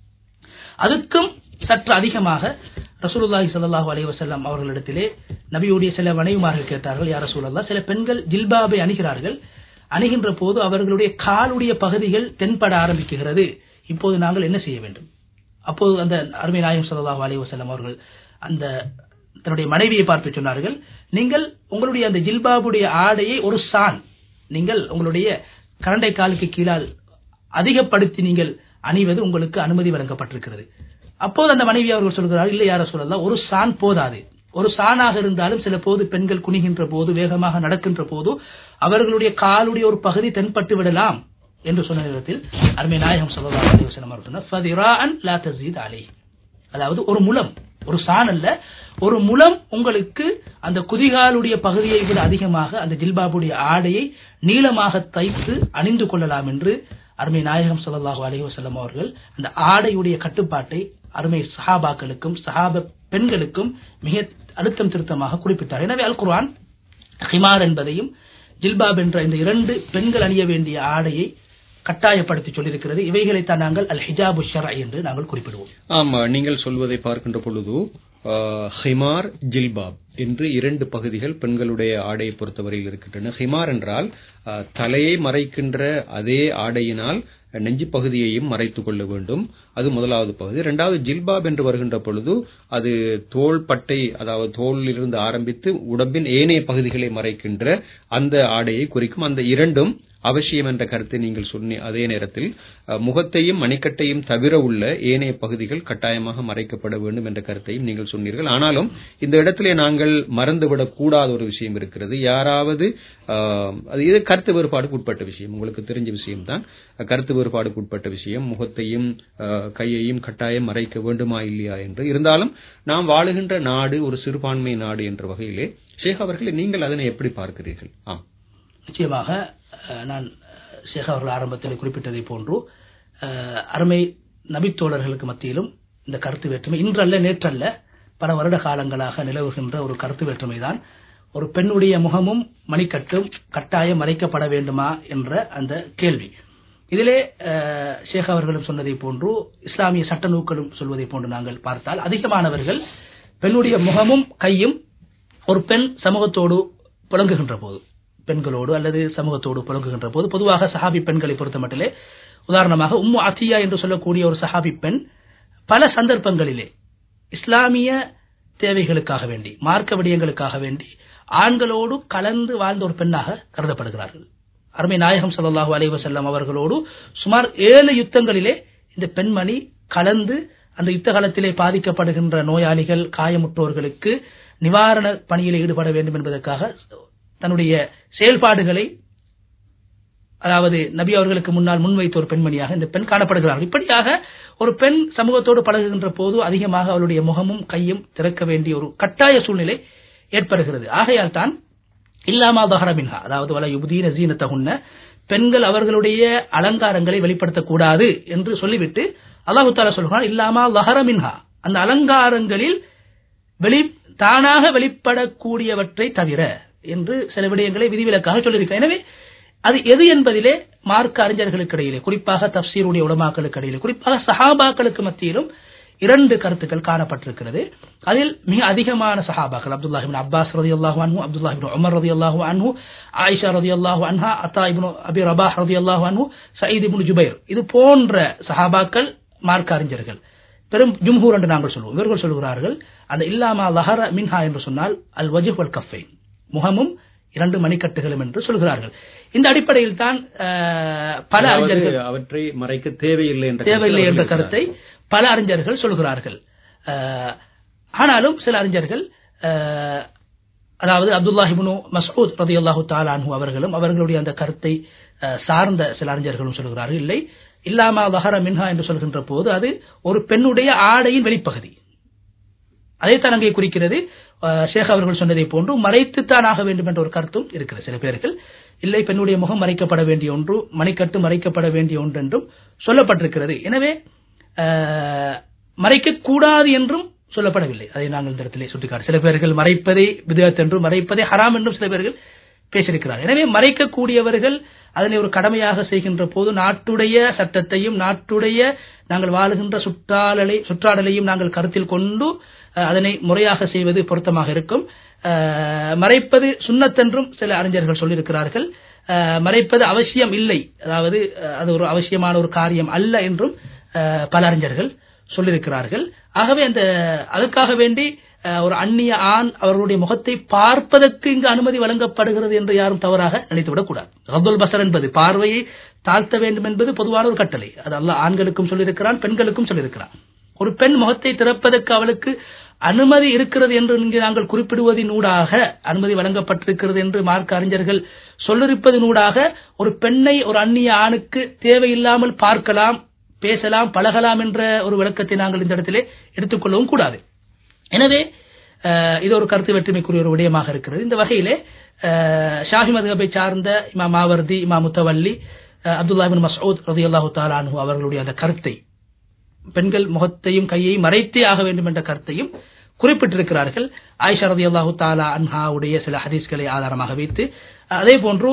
அதுக்கும் சற்று அதிகமாக ரசூலுல்லாஹி ஸல்லல்லாஹு அலைஹி வஸல்லம் அவர்களிடத்திலே நபியுடைய சில மனைவிமார்கள் கேட்டார்கள், யா ரசூலல்லாஹ், சில பெண்கள் ஜில்பாபை அணிகிறார்கள், அணிகின்ற போது அவர்களுடைய காலுடைய பகுதிகள் தென்பட ஆரம்பிக்கிறது, இப்போது நாங்கள் என்ன செய்ய வேண்டும்? அப்போது அந்த அருமை நாயகம் ஸல்லல்லாஹு அலைஹி வஸல்லம் அவர்கள் அந்த தன்னுடைய மனைவியை பார்த்து சொன்னார்கள், நீங்கள் உங்களுடைய அந்த ஜில்பாபுடைய ஆடையை ஒரு சான், நீங்கள் உங்களுடைய கரண்டை காலுக்கு கீழால் அதிகப்படுத்தி நீங்கள் அணிவது உங்களுக்கு அனுமதி வழங்கப்பட்டிருக்கிறது. அப்போது அந்த மனைவி அவர்கள் சொல்கிறார்கள், இல்லை யா ரசூலல்லாஹ், ஒரு சான் போதாது. ஒரு சானாக இருந்தாலும் சில போது பெண்கள் குனிகின்ற போது வேகமாக நடக்கின்ற போது அவர்களுடைய காலுடைய ஒரு பகுதி தென்பட்டு விடலாம் என்று சொன்ன நேரத்தில் அருமை நாயகம் ஸல்லல்லாஹு அலைஹி வஸல்லம் அவர்கள் சொன்னார், ஃபதிராஅன் லா தஸீத் அலைஹி. அதாவது ஒரு முலம், ஒரு சான் அல்ல, ஒரு முலம் உங்களுக்கு அந்த குதிகாலுடைய பகுதியை விட அதிகமாக அந்த ஜில்பாபுடைய ஆடையை நீளமாக தைத்து அணிந்து கொள்ளலாம் என்று அருமை நாயகம் ஸல்லல்லாஹு அலைஹி வஸல்லம் அவர்கள் அந்த ஆடையுடைய கட்டுப்பாட்டை அருமை சஹாபாக்களுக்கும் சஹாப பெண்களுக்கும் மிக அழுத்தம் திருத்தமாக குறிப்பிட்டார். எனவே அல் குர்ஆன் ஹிமார் என்பதையும் ஜில்பாப் என்ற இந்த இரண்டு பெண்கள் அணிய வேண்டிய ஆடையை கட்டாயப்படுத்தி சொல்லியிருக்கிறது. இவைகளைத்தான் நாங்கள் அல் ஹிஜாபு ஷர்இ என்று நாங்கள் குறிப்பிடுவோம். ஆமா, நீங்கள் சொல்வதை பார்க்கின்ற பொழுது ஹிமார் ஜில்பாப் என்று இரண்டு பகுதிகள் பெண்களுடைய ஆடையை பொறுத்தவரையில் இருக்கின்றன. ஹிமார் என்றால் தலையை மறைக்கின்ற அதே ஆடையினால் நெஞ்சு பகுதியையும் மறைத்துக் கொள்ள வேண்டும், அது முதலாவது பகுதி. இரண்டாவது ஜில்பாப் என்று வருகின்ற பொழுது அது தோள் பட்டை, அதாவது தோளில் இருந்து ஆரம்பித்து உடம்பின் ஏனைய பகுதிகளை மறைக்கின்ற அந்த ஆடையை குறிக்கும். அந்த இரண்டும் அவசியம் என்ற கருத்தை நீங்கள் சொன்ன அதே நேரத்தில் முகத்தையும் மணிக்கட்டையும் தவிர உள்ள ஏனைய பகுதிகள் கட்டாயமாக மறைக்கப்பட வேண்டும் என்ற கருத்தையும் நீங்கள் சொன்னீர்கள். ஆனாலும் இந்த இடத்திலே நாங்கள் மறந்துவிடக் கூடாத ஒரு விஷயம் இருக்கிறது. யாராவது அது இது கருத்து வேறுபாடுக்கு உட்பட்ட விஷயம், உங்களுக்கு தெரிஞ்ச விஷயம்தான், கருத்து வேறுபாடுக்கு உட்பட்ட விஷயம். முகத்தையும் கையையும் கட்டாயம் மறைக்க வேண்டுமா இல்லையா என்று. இருந்தாலும் நாம் வாழுகின்ற நாடு ஒரு சிறுபான்மை நாடு என்ற வகையிலே ஷேக் அவர்களே, நீங்கள் அதனை எப்படி பார்க்கிறீர்கள்? ஆம், நிச்சயமாக நான் ஷேக் அவர்கள் ஆரம்பத்தில் குறிப்பிட்டதை போன்று அருமை நபித்தோழர்களுக்கு மத்தியிலும் இந்த கருத்து வேற்றுமை இன்றல்ல நேற்றல்ல பல வருட காலங்களாக நிலவுகின்ற ஒரு கருத்து வேற்றுமை தான். ஒரு பெண்ணுடைய முகமும் மணிக்கட்டும் கட்டாயம் மறைக்கப்பட வேண்டுமா என்ற அந்த கேள்வி. இதிலே ஷேக் அவர்களும் சொன்னதை போன்று இஸ்லாமிய சட்ட நூல்களும் சொல்வதை போன்று நாங்கள் பார்த்தால் அதிகமானவர்கள் பெண்ணுடைய முகமும் கையும் ஒரு பெண் சமூகத்தோடு புழங்குகின்ற போது, பெண்களோடு அல்லது சமூகத்தோடு புழங்குகின்ற போது, பொதுவாக சஹாபி பெண்களை பொறுத்த மட்டிலே உதாரணமாக உம்மு அத்தியா என்று சொல்லக்கூடிய ஒரு சஹாபி பெண் பல சந்தர்ப்பங்களிலே இஸ்லாமிய தேவைகளுக்காக வேண்டி, மார்க்க விடயங்களுக்காக வேண்டி ஆண்களோடு கலந்து வாழ்ந்த ஒரு பெண்ணாக கருதப்படுகிறார்கள். அருமை நாயகம் ஸல்லல்லாஹு அலைஹி வஸல்லம் அவர்களோடு சுமார் ஏழு யுத்தங்களிலே இந்த பெண்மணி கலந்து அந்த யுத்த காலத்திலே பாதிக்கப்படுகின்ற நோயாளிகள், காயமுற்றோர்களுக்கு நிவாரண பணியில் ஈடுபட வேண்டும் என்பதற்காக தன்னுடைய செயல்பாடுகளை, அதாவது நபி அவர்களுக்கு முன்னால் முன்வைத்த ஒரு பெண்மணியாக இந்த பெண் காணப்படுகிறார்கள். இப்படியாக ஒரு பெண் சமூகத்தோடு பழகுகின்ற போது அதிகமாக அவளுடைய முகமும் கையும் திறக்க வேண்டிய ஒரு கட்டாய சூழ்நிலை ஏற்படுகிறது. ஆகையால் தான் இல்லாமா தஹர மின்ஹா, அதாவது வல யுப்தீன ஸீனத்தஹுன்ன, பெண்கள் அவர்களுடைய அலங்காரங்களை வெளிப்படுத்தக்கூடாது என்று சொல்லிவிட்டு அல்லாஹ் தஆலா சொல்கிறான் இல்லாமா தஹர மின்ஹா, அந்த அலங்காரங்களில் வெளி தானாக வெளிப்படக்கூடியவற்றை தவிர என்று சில விடயங்களை விதிவிலக்காக சொல்லியிருக்கிறார். எனவே அது எது என்பதிலே மார்க்க அறிஞர்களுக்கு இடையிலே, குறிப்பாக தஃப்சீருடைய உலமாக்களுக்கு இடையிலே, குறிப்பாக சஹாபாக்களுக்கு மத்தியிலும் இரண்டு கருத்துக்கள் காணப்பட்டிருக்கிறது. அதில் மிக அதிகமான சஹாபாக்கள் அப்துல்லாஹ் இப்னு அப்பாஸ் ரலியல்லாஹு அன்ஹு, அப்துல்லாஹ் இப்னு உமர் ரலியல்லாஹு அன்ஹு, ஆயிஷா ரலியல்லாஹு அன்ஹா, அத்தா இப்னு அபி ரபாஹ் ரலியல்லாஹு அன்ஹு, சயீத் இப்னு ஜுபைர், இது போன்ற சஹாபாக்கள் மார்க்க அறிஞர்கள் பெரும் ஜும்ஹூர் என்று நாங்கள் சொல்வோம். இவர்கள் சொல்கிறார்கள் அந்த இல்லாமா லஹர மின்ஹா என்று சொன்னால் அல் வஜ்ஹ் வல் கஃபைன், முகமும் இரண்டு மணிக்கட்டுகளும் என்று சொல்கிறார்கள். இந்த அடிப்படையில் தான் பல அறிஞர்கள் அவற்றை மறைக்க தேவையில்லை என்ற தேவையில்லை என்ற கருத்தை பல அறிஞர்கள் சொல்கிறார்கள். ஆனாலும் சில அறிஞர்கள், அதாவது அப்துல்லாஹ் இப்னு மஸ்ஊத் ரலியல்லாஹு தஆலா அன்ஹு அவர்களும் அவர்களுடைய அந்த கருத்தை சார்ந்த சில அறிஞர்களும் சொல்கிறார்கள் இல்லை, இல்லாமா லஹர மின்ஹா என்று சொல்கின்ற போது அது ஒரு பெண்ணுடைய ஆடையின் வெளிப்பகுதி, அதைத்தான் அங்கே குறிக்கிறது. ஷேக் அவர்கள் சொன்னதை போன்று மறைத்துத்தான் ஆக வேண்டும் என்ற ஒரு கருத்தும் இருக்கிறது. சில பேர்கள் இல்லை, பெண்ணுடைய முகம் மறைக்கப்பட வேண்டிய ஒன்று, மணிக்கட்டு மறைக்கப்பட வேண்டிய ஒன்று என்றும் சொல்லப்பட்டிருக்கிறது. எனவே மறைக்கக்கூடாது என்றும் சொல்லப்படவில்லை. அதை நாங்கள் இந்த இடத்திலே சுட்டிக்காட்டு, சில பேர்கள் மறைப்பதை பித்அத் என்றும் மறைப்பதை ஹராம் என்றும் சில பேர்கள் பேசியிருக்கிறார்கள். எனவே மறைக்கக்கூடியவர்கள் அதனை ஒரு கடமையாக செய்கின்ற போது நாட்டுடைய சட்டத்தையும் நாட்டுடைய நாங்கள் வாழுகின்ற சுற்றாடலை சுற்றாடலையும் நாங்கள் கருத்தில் கொண்டு அதனை முறையாக செய்வது பொருத்தமாக இருக்கும். மறைப்பது சுன்னத்தென்றும் சில அறிஞர்கள் சொல்லியிருக்கிறார்கள். மறைப்பது அவசியம் இல்லை, அதாவது அது ஒரு அவசியமான ஒரு காரியம் அல்ல என்றும் பல அறிஞர்கள் சொல்லியிருக்கிறார்கள். ஆகவே அந்த அதற்காக வேண்டி ஒரு அந்நிய ஆண் அவர்களுடைய முகத்தை பார்ப்பதற்கு இங்கு அனுமதி வழங்கப்படுகிறது என்று யாரும் தவறாக நினைத்துவிடக் கூடாது. ரத்துல் பஸர் என்பது பார்வையை தாழ்த்த வேண்டும் என்பது பொதுவான ஒரு கட்டளை. அது அல்லாஹ் ஆண்களுக்கும் சொல்லியிருக்கிறான், பெண்களுக்கும் சொல்லியிருக்கிறான். ஒரு பெண் முகத்தை திறப்பதற்கு அவளுக்கு அனுமதி இருக்கிறது என்று இங்கு நாங்கள் குறிப்பிடுவதனூடாக, அனுமதி வழங்கப்பட்டிருக்கிறது என்று மார்க்க அறிஞர்கள் சொல்லிருப்பதனூடாக ஒரு பெண்ணை ஒரு அந்நிய ஆணுக்கு தேவையில்லாமல் பார்க்கலாம், பேசலாம், பழகலாம் என்ற ஒரு விளக்கத்தை நாங்கள் இந்த இடத்திலே எடுத்துக்கொள்ளவும் கூடாது. எனவே இது ஒரு கருத்து வெற்றுமைக்குரிய ஒரு விடயமாக இருக்கிறது. இந்த வகையிலே ஷாஃபி மத்ஹபை சார்ந்த இமாம் மாவர்தி, இமாம் முத்தவல்லி, அப்துல்லாஹ் இப்னு மஸ்ஊத் ரலியல்லாஹு தஆலா அன்ஹு அவர்களுடைய அந்த கருத்தை, பெண்கள் முகத்தையும் கையையும் மறைத்தே ஆக வேண்டும் என்ற கருத்தையும் குறிப்பிட்டிருக்கிறார்கள். ஆயிஷா ரலியல்லாஹு தஆலா அன்ஹாவுடைய சில ஹதீஸ்களை ஆதாரமாக வைத்து, அதே போன்று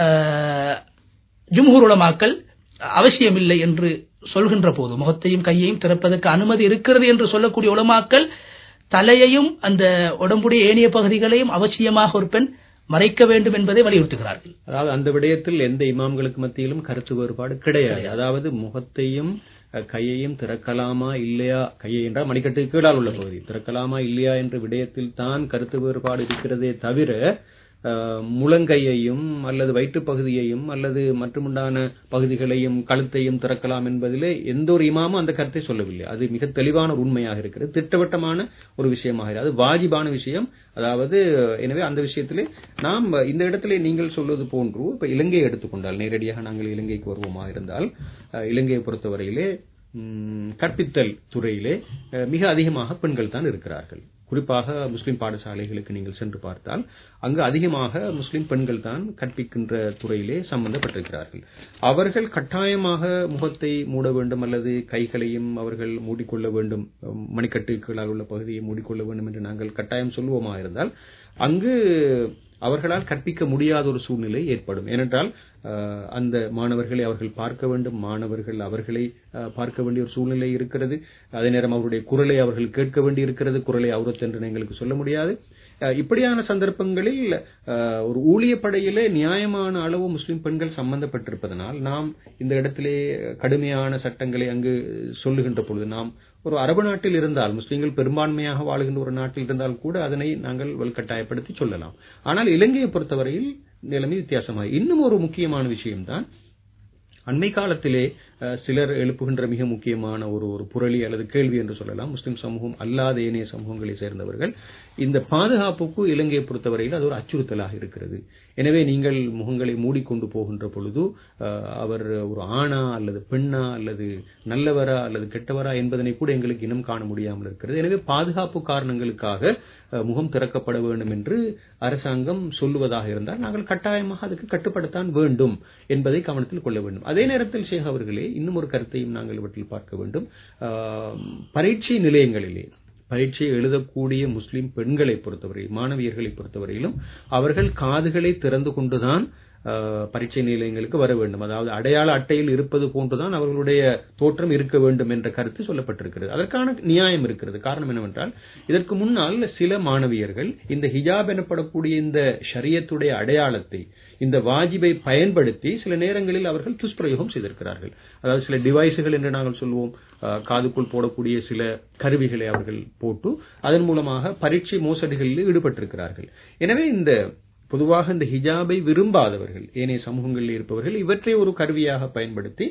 ஜும்ஹூர் உலமாக்கள் அவசியமில்லை என்று சொல்கின்ற போது, முகத்தையும் கையையும் திறப்பதற்கு அனுமதி இருக்கிறது என்று சொல்லக்கூடிய உலமாக்கள் தலையையும் அந்த உடம்புடைய ஏனைய பகுதிகளையும் அவசியமாக ஒரு பெண் மறைக்க வேண்டும் என்பதை வலியுறுத்துகிறார்கள். அதாவது அந்த விடயத்தில் எந்த இமாம்களுக்கு மத்தியிலும் கருத்து வேறுபாடு கிடையாது. அதாவது முகத்தையும் கையையும் திறக்கலாமா இல்லையா, கையை என்றால் மணிக்கட்டுக்கு கீழால் உள்ள பகுதி திறக்கலாமா இல்லையா என்ற விடயத்தில் தான் கருத்து வேறுபாடு இருக்கிறதே தவிர, முழங்கையையும் அல்லது வயிற்றுப் பகுதியையும் அல்லது மற்றுமுண்டான பகுதிகளையும் கழுத்தையும் திறக்கலாம் என்பதிலே எந்த ஒரு இமாமும் அந்த கருத்தை சொல்லவில்லை. அது மிக தெளிவான ஒரு உண்மையாக இருக்கிறது, திட்டவட்டமான ஒரு விஷயமாக, அது வாஜிபான விஷயம். அதாவது எனவே அந்த விஷயத்திலே நாம் இந்த இடத்திலே நீங்கள் சொல்வது போன்று இப்ப இலங்கையை எடுத்துக்கொண்டால், நேரடியாக நாங்கள் இலங்கைக்கு வருவோமா இருந்தால், இலங்கையை பொறுத்தவரையிலே கற்பித்தல் துறையிலே மிக அதிகமாக பெண்கள் தான் இருக்கிறார்கள். குறிப்பாக முஸ்லிம் பாடசாலைகளுக்கு நீங்கள் சென்று பார்த்தால் அங்கு அதிகமாக முஸ்லிம் பெண்கள் தான் கற்பிக்கின்ற துறையிலே சம்பந்தப்பட்டிருக்கிறார்கள். அவர்கள் கட்டாயமாக முகத்தை மூட வேண்டும் அல்லது கைகளையும் அவர்கள் மூடிக்கொள்ள வேண்டும், மணிக்கட்டுகளால் உள்ள பகுதியை மூடிக்கொள்ள வேண்டும் என்று நாங்கள் கட்டாயம் சொல்லுவோமா இருந்தால் அங்கு அவர்களால் கற்பிக்க முடியாத ஒரு சூழ்நிலை ஏற்படும். ஏனென்றால் அந்த மாணவர்களை அவர்கள் பார்க்க வேண்டும், மாணவர்கள் அவர்களை பார்க்க வேண்டிய ஒரு சூழ்நிலை இருக்கிறது. அதே நேரம் அவருடைய குரலை அவர்கள் கேட்க வேண்டி இருக்கிறது, குரலை அவுரத் என்று எங்களுக்கு சொல்ல முடியாது. இப்படியான சந்தர்ப்பங்களில் ஒரு ஊழியப்படையிலே நியாயமான அளவு முஸ்லிம் பெண்கள் சம்பந்தப்பட்டிருப்பதனால் நாம் இந்த இடத்திலே கடுமையான சட்டங்களை அங்கு சொல்லுகின்ற பொழுது, நாம் ஒரு அரபு நாட்டில் இருந்தால், முஸ்லிம்கள் பெரும்பான்மையாக வாழுகின்ற ஒரு நாட்டில் இருந்தால் கூட அதனை நாங்கள் வலுக்கட்டாயப்படுத்தி சொல்லலாம். ஆனால் இலங்கையை பொறுத்தவரையில் நிலைமை வித்தியாசமாக. இன்னும் ஒரு முக்கியமான விஷயம்தான், அண்மை காலத்திலே சிலர் எழுப்புகின்ற மிக முக்கியமான ஒரு ஒரு புரளி அல்லது கேள்வி என்று சொல்லலாம். முஸ்லிம் சமூகம் அல்லாத ஏனைய சமூகங்களை சேர்ந்தவர்கள் இந்த பாதுகாப்புக்கு இலங்கையை பொறுத்தவரையில் அது ஒரு அச்சுறுத்தலாக இருக்கிறது. எனவே நீங்கள் முகங்களை மூடிக்கொண்டு போகின்ற பொழுது அவர் ஒரு ஆணா அல்லது பெண்ணா அல்லது நல்லவரா அல்லது கெட்டவரா என்பதனை கூட எங்களுக்கு இன்னும் காண முடியாமல் இருக்கிறது. எனவே பாதுகாப்பு காரணங்களுக்காக முகம் திறக்கப்பட வேண்டும் என்று அரசாங்கம் சொல்லுவதாக இருந்தால் நாங்கள் கட்டாயமாக அதுக்கு கட்டுப்படுத்தான் வேண்டும் என்பதை கவனத்தில் கொள்ள வேண்டும். அதே நேரத்தில் ஷேக் அவர்களே, இன்னும் ஒரு கருத்தையும் நாங்கள் இவற்றில் பார்க்க வேண்டும். பரீட்சை நிலையங்களிலே பரீட்சை எழுதக்கூடிய முஸ்லிம் பெண்களை பொறுத்தவரை, மாணவியர்களை பொறுத்தவரையிலும் அவர்கள் காதுகளை திறந்து கொண்டுதான் பரீட்சை நிலையங்களுக்கு வர வேண்டும். அதாவது அடையாள அட்டையில் இருப்பது போன்றுதான் அவர்களுடைய தோற்றம் இருக்க வேண்டும் என்ற கருத்து சொல்லப்பட்டிருக்கிறது. அதற்கான நியாயம் இருக்கிறது. காரணம் என்னவென்றால், இதற்கு முன்னால் சில மாணவியர்கள் இந்த ஹிஜாப் எனப்படக்கூடிய இந்த ஷரியத்துடைய அடையாளத்தை, இந்த வாஜிபை பயன்படுத்தி சில நேரங்களில் அவர்கள் துஷ்பிரயோகம் செய்திருக்கிறார்கள். அதாவது சில டிவைஸுகள் என்று நாங்கள் சொல்வோம், காதுக்குள் போடக்கூடிய சில கருவிகளை அவர்கள் போட்டு அதன் மூலமாக பரீட்சை மோசடிகளில் ஈடுபட்டிருக்கிறார்கள். எனவே இந்த பொதுவாக இந்த ஹிஜாபை விரும்பாதவர்கள், ஏனைய சமூகங்களில் இருப்பவர்கள் இவற்றை ஒரு கருவியாக பயன்படுத்தி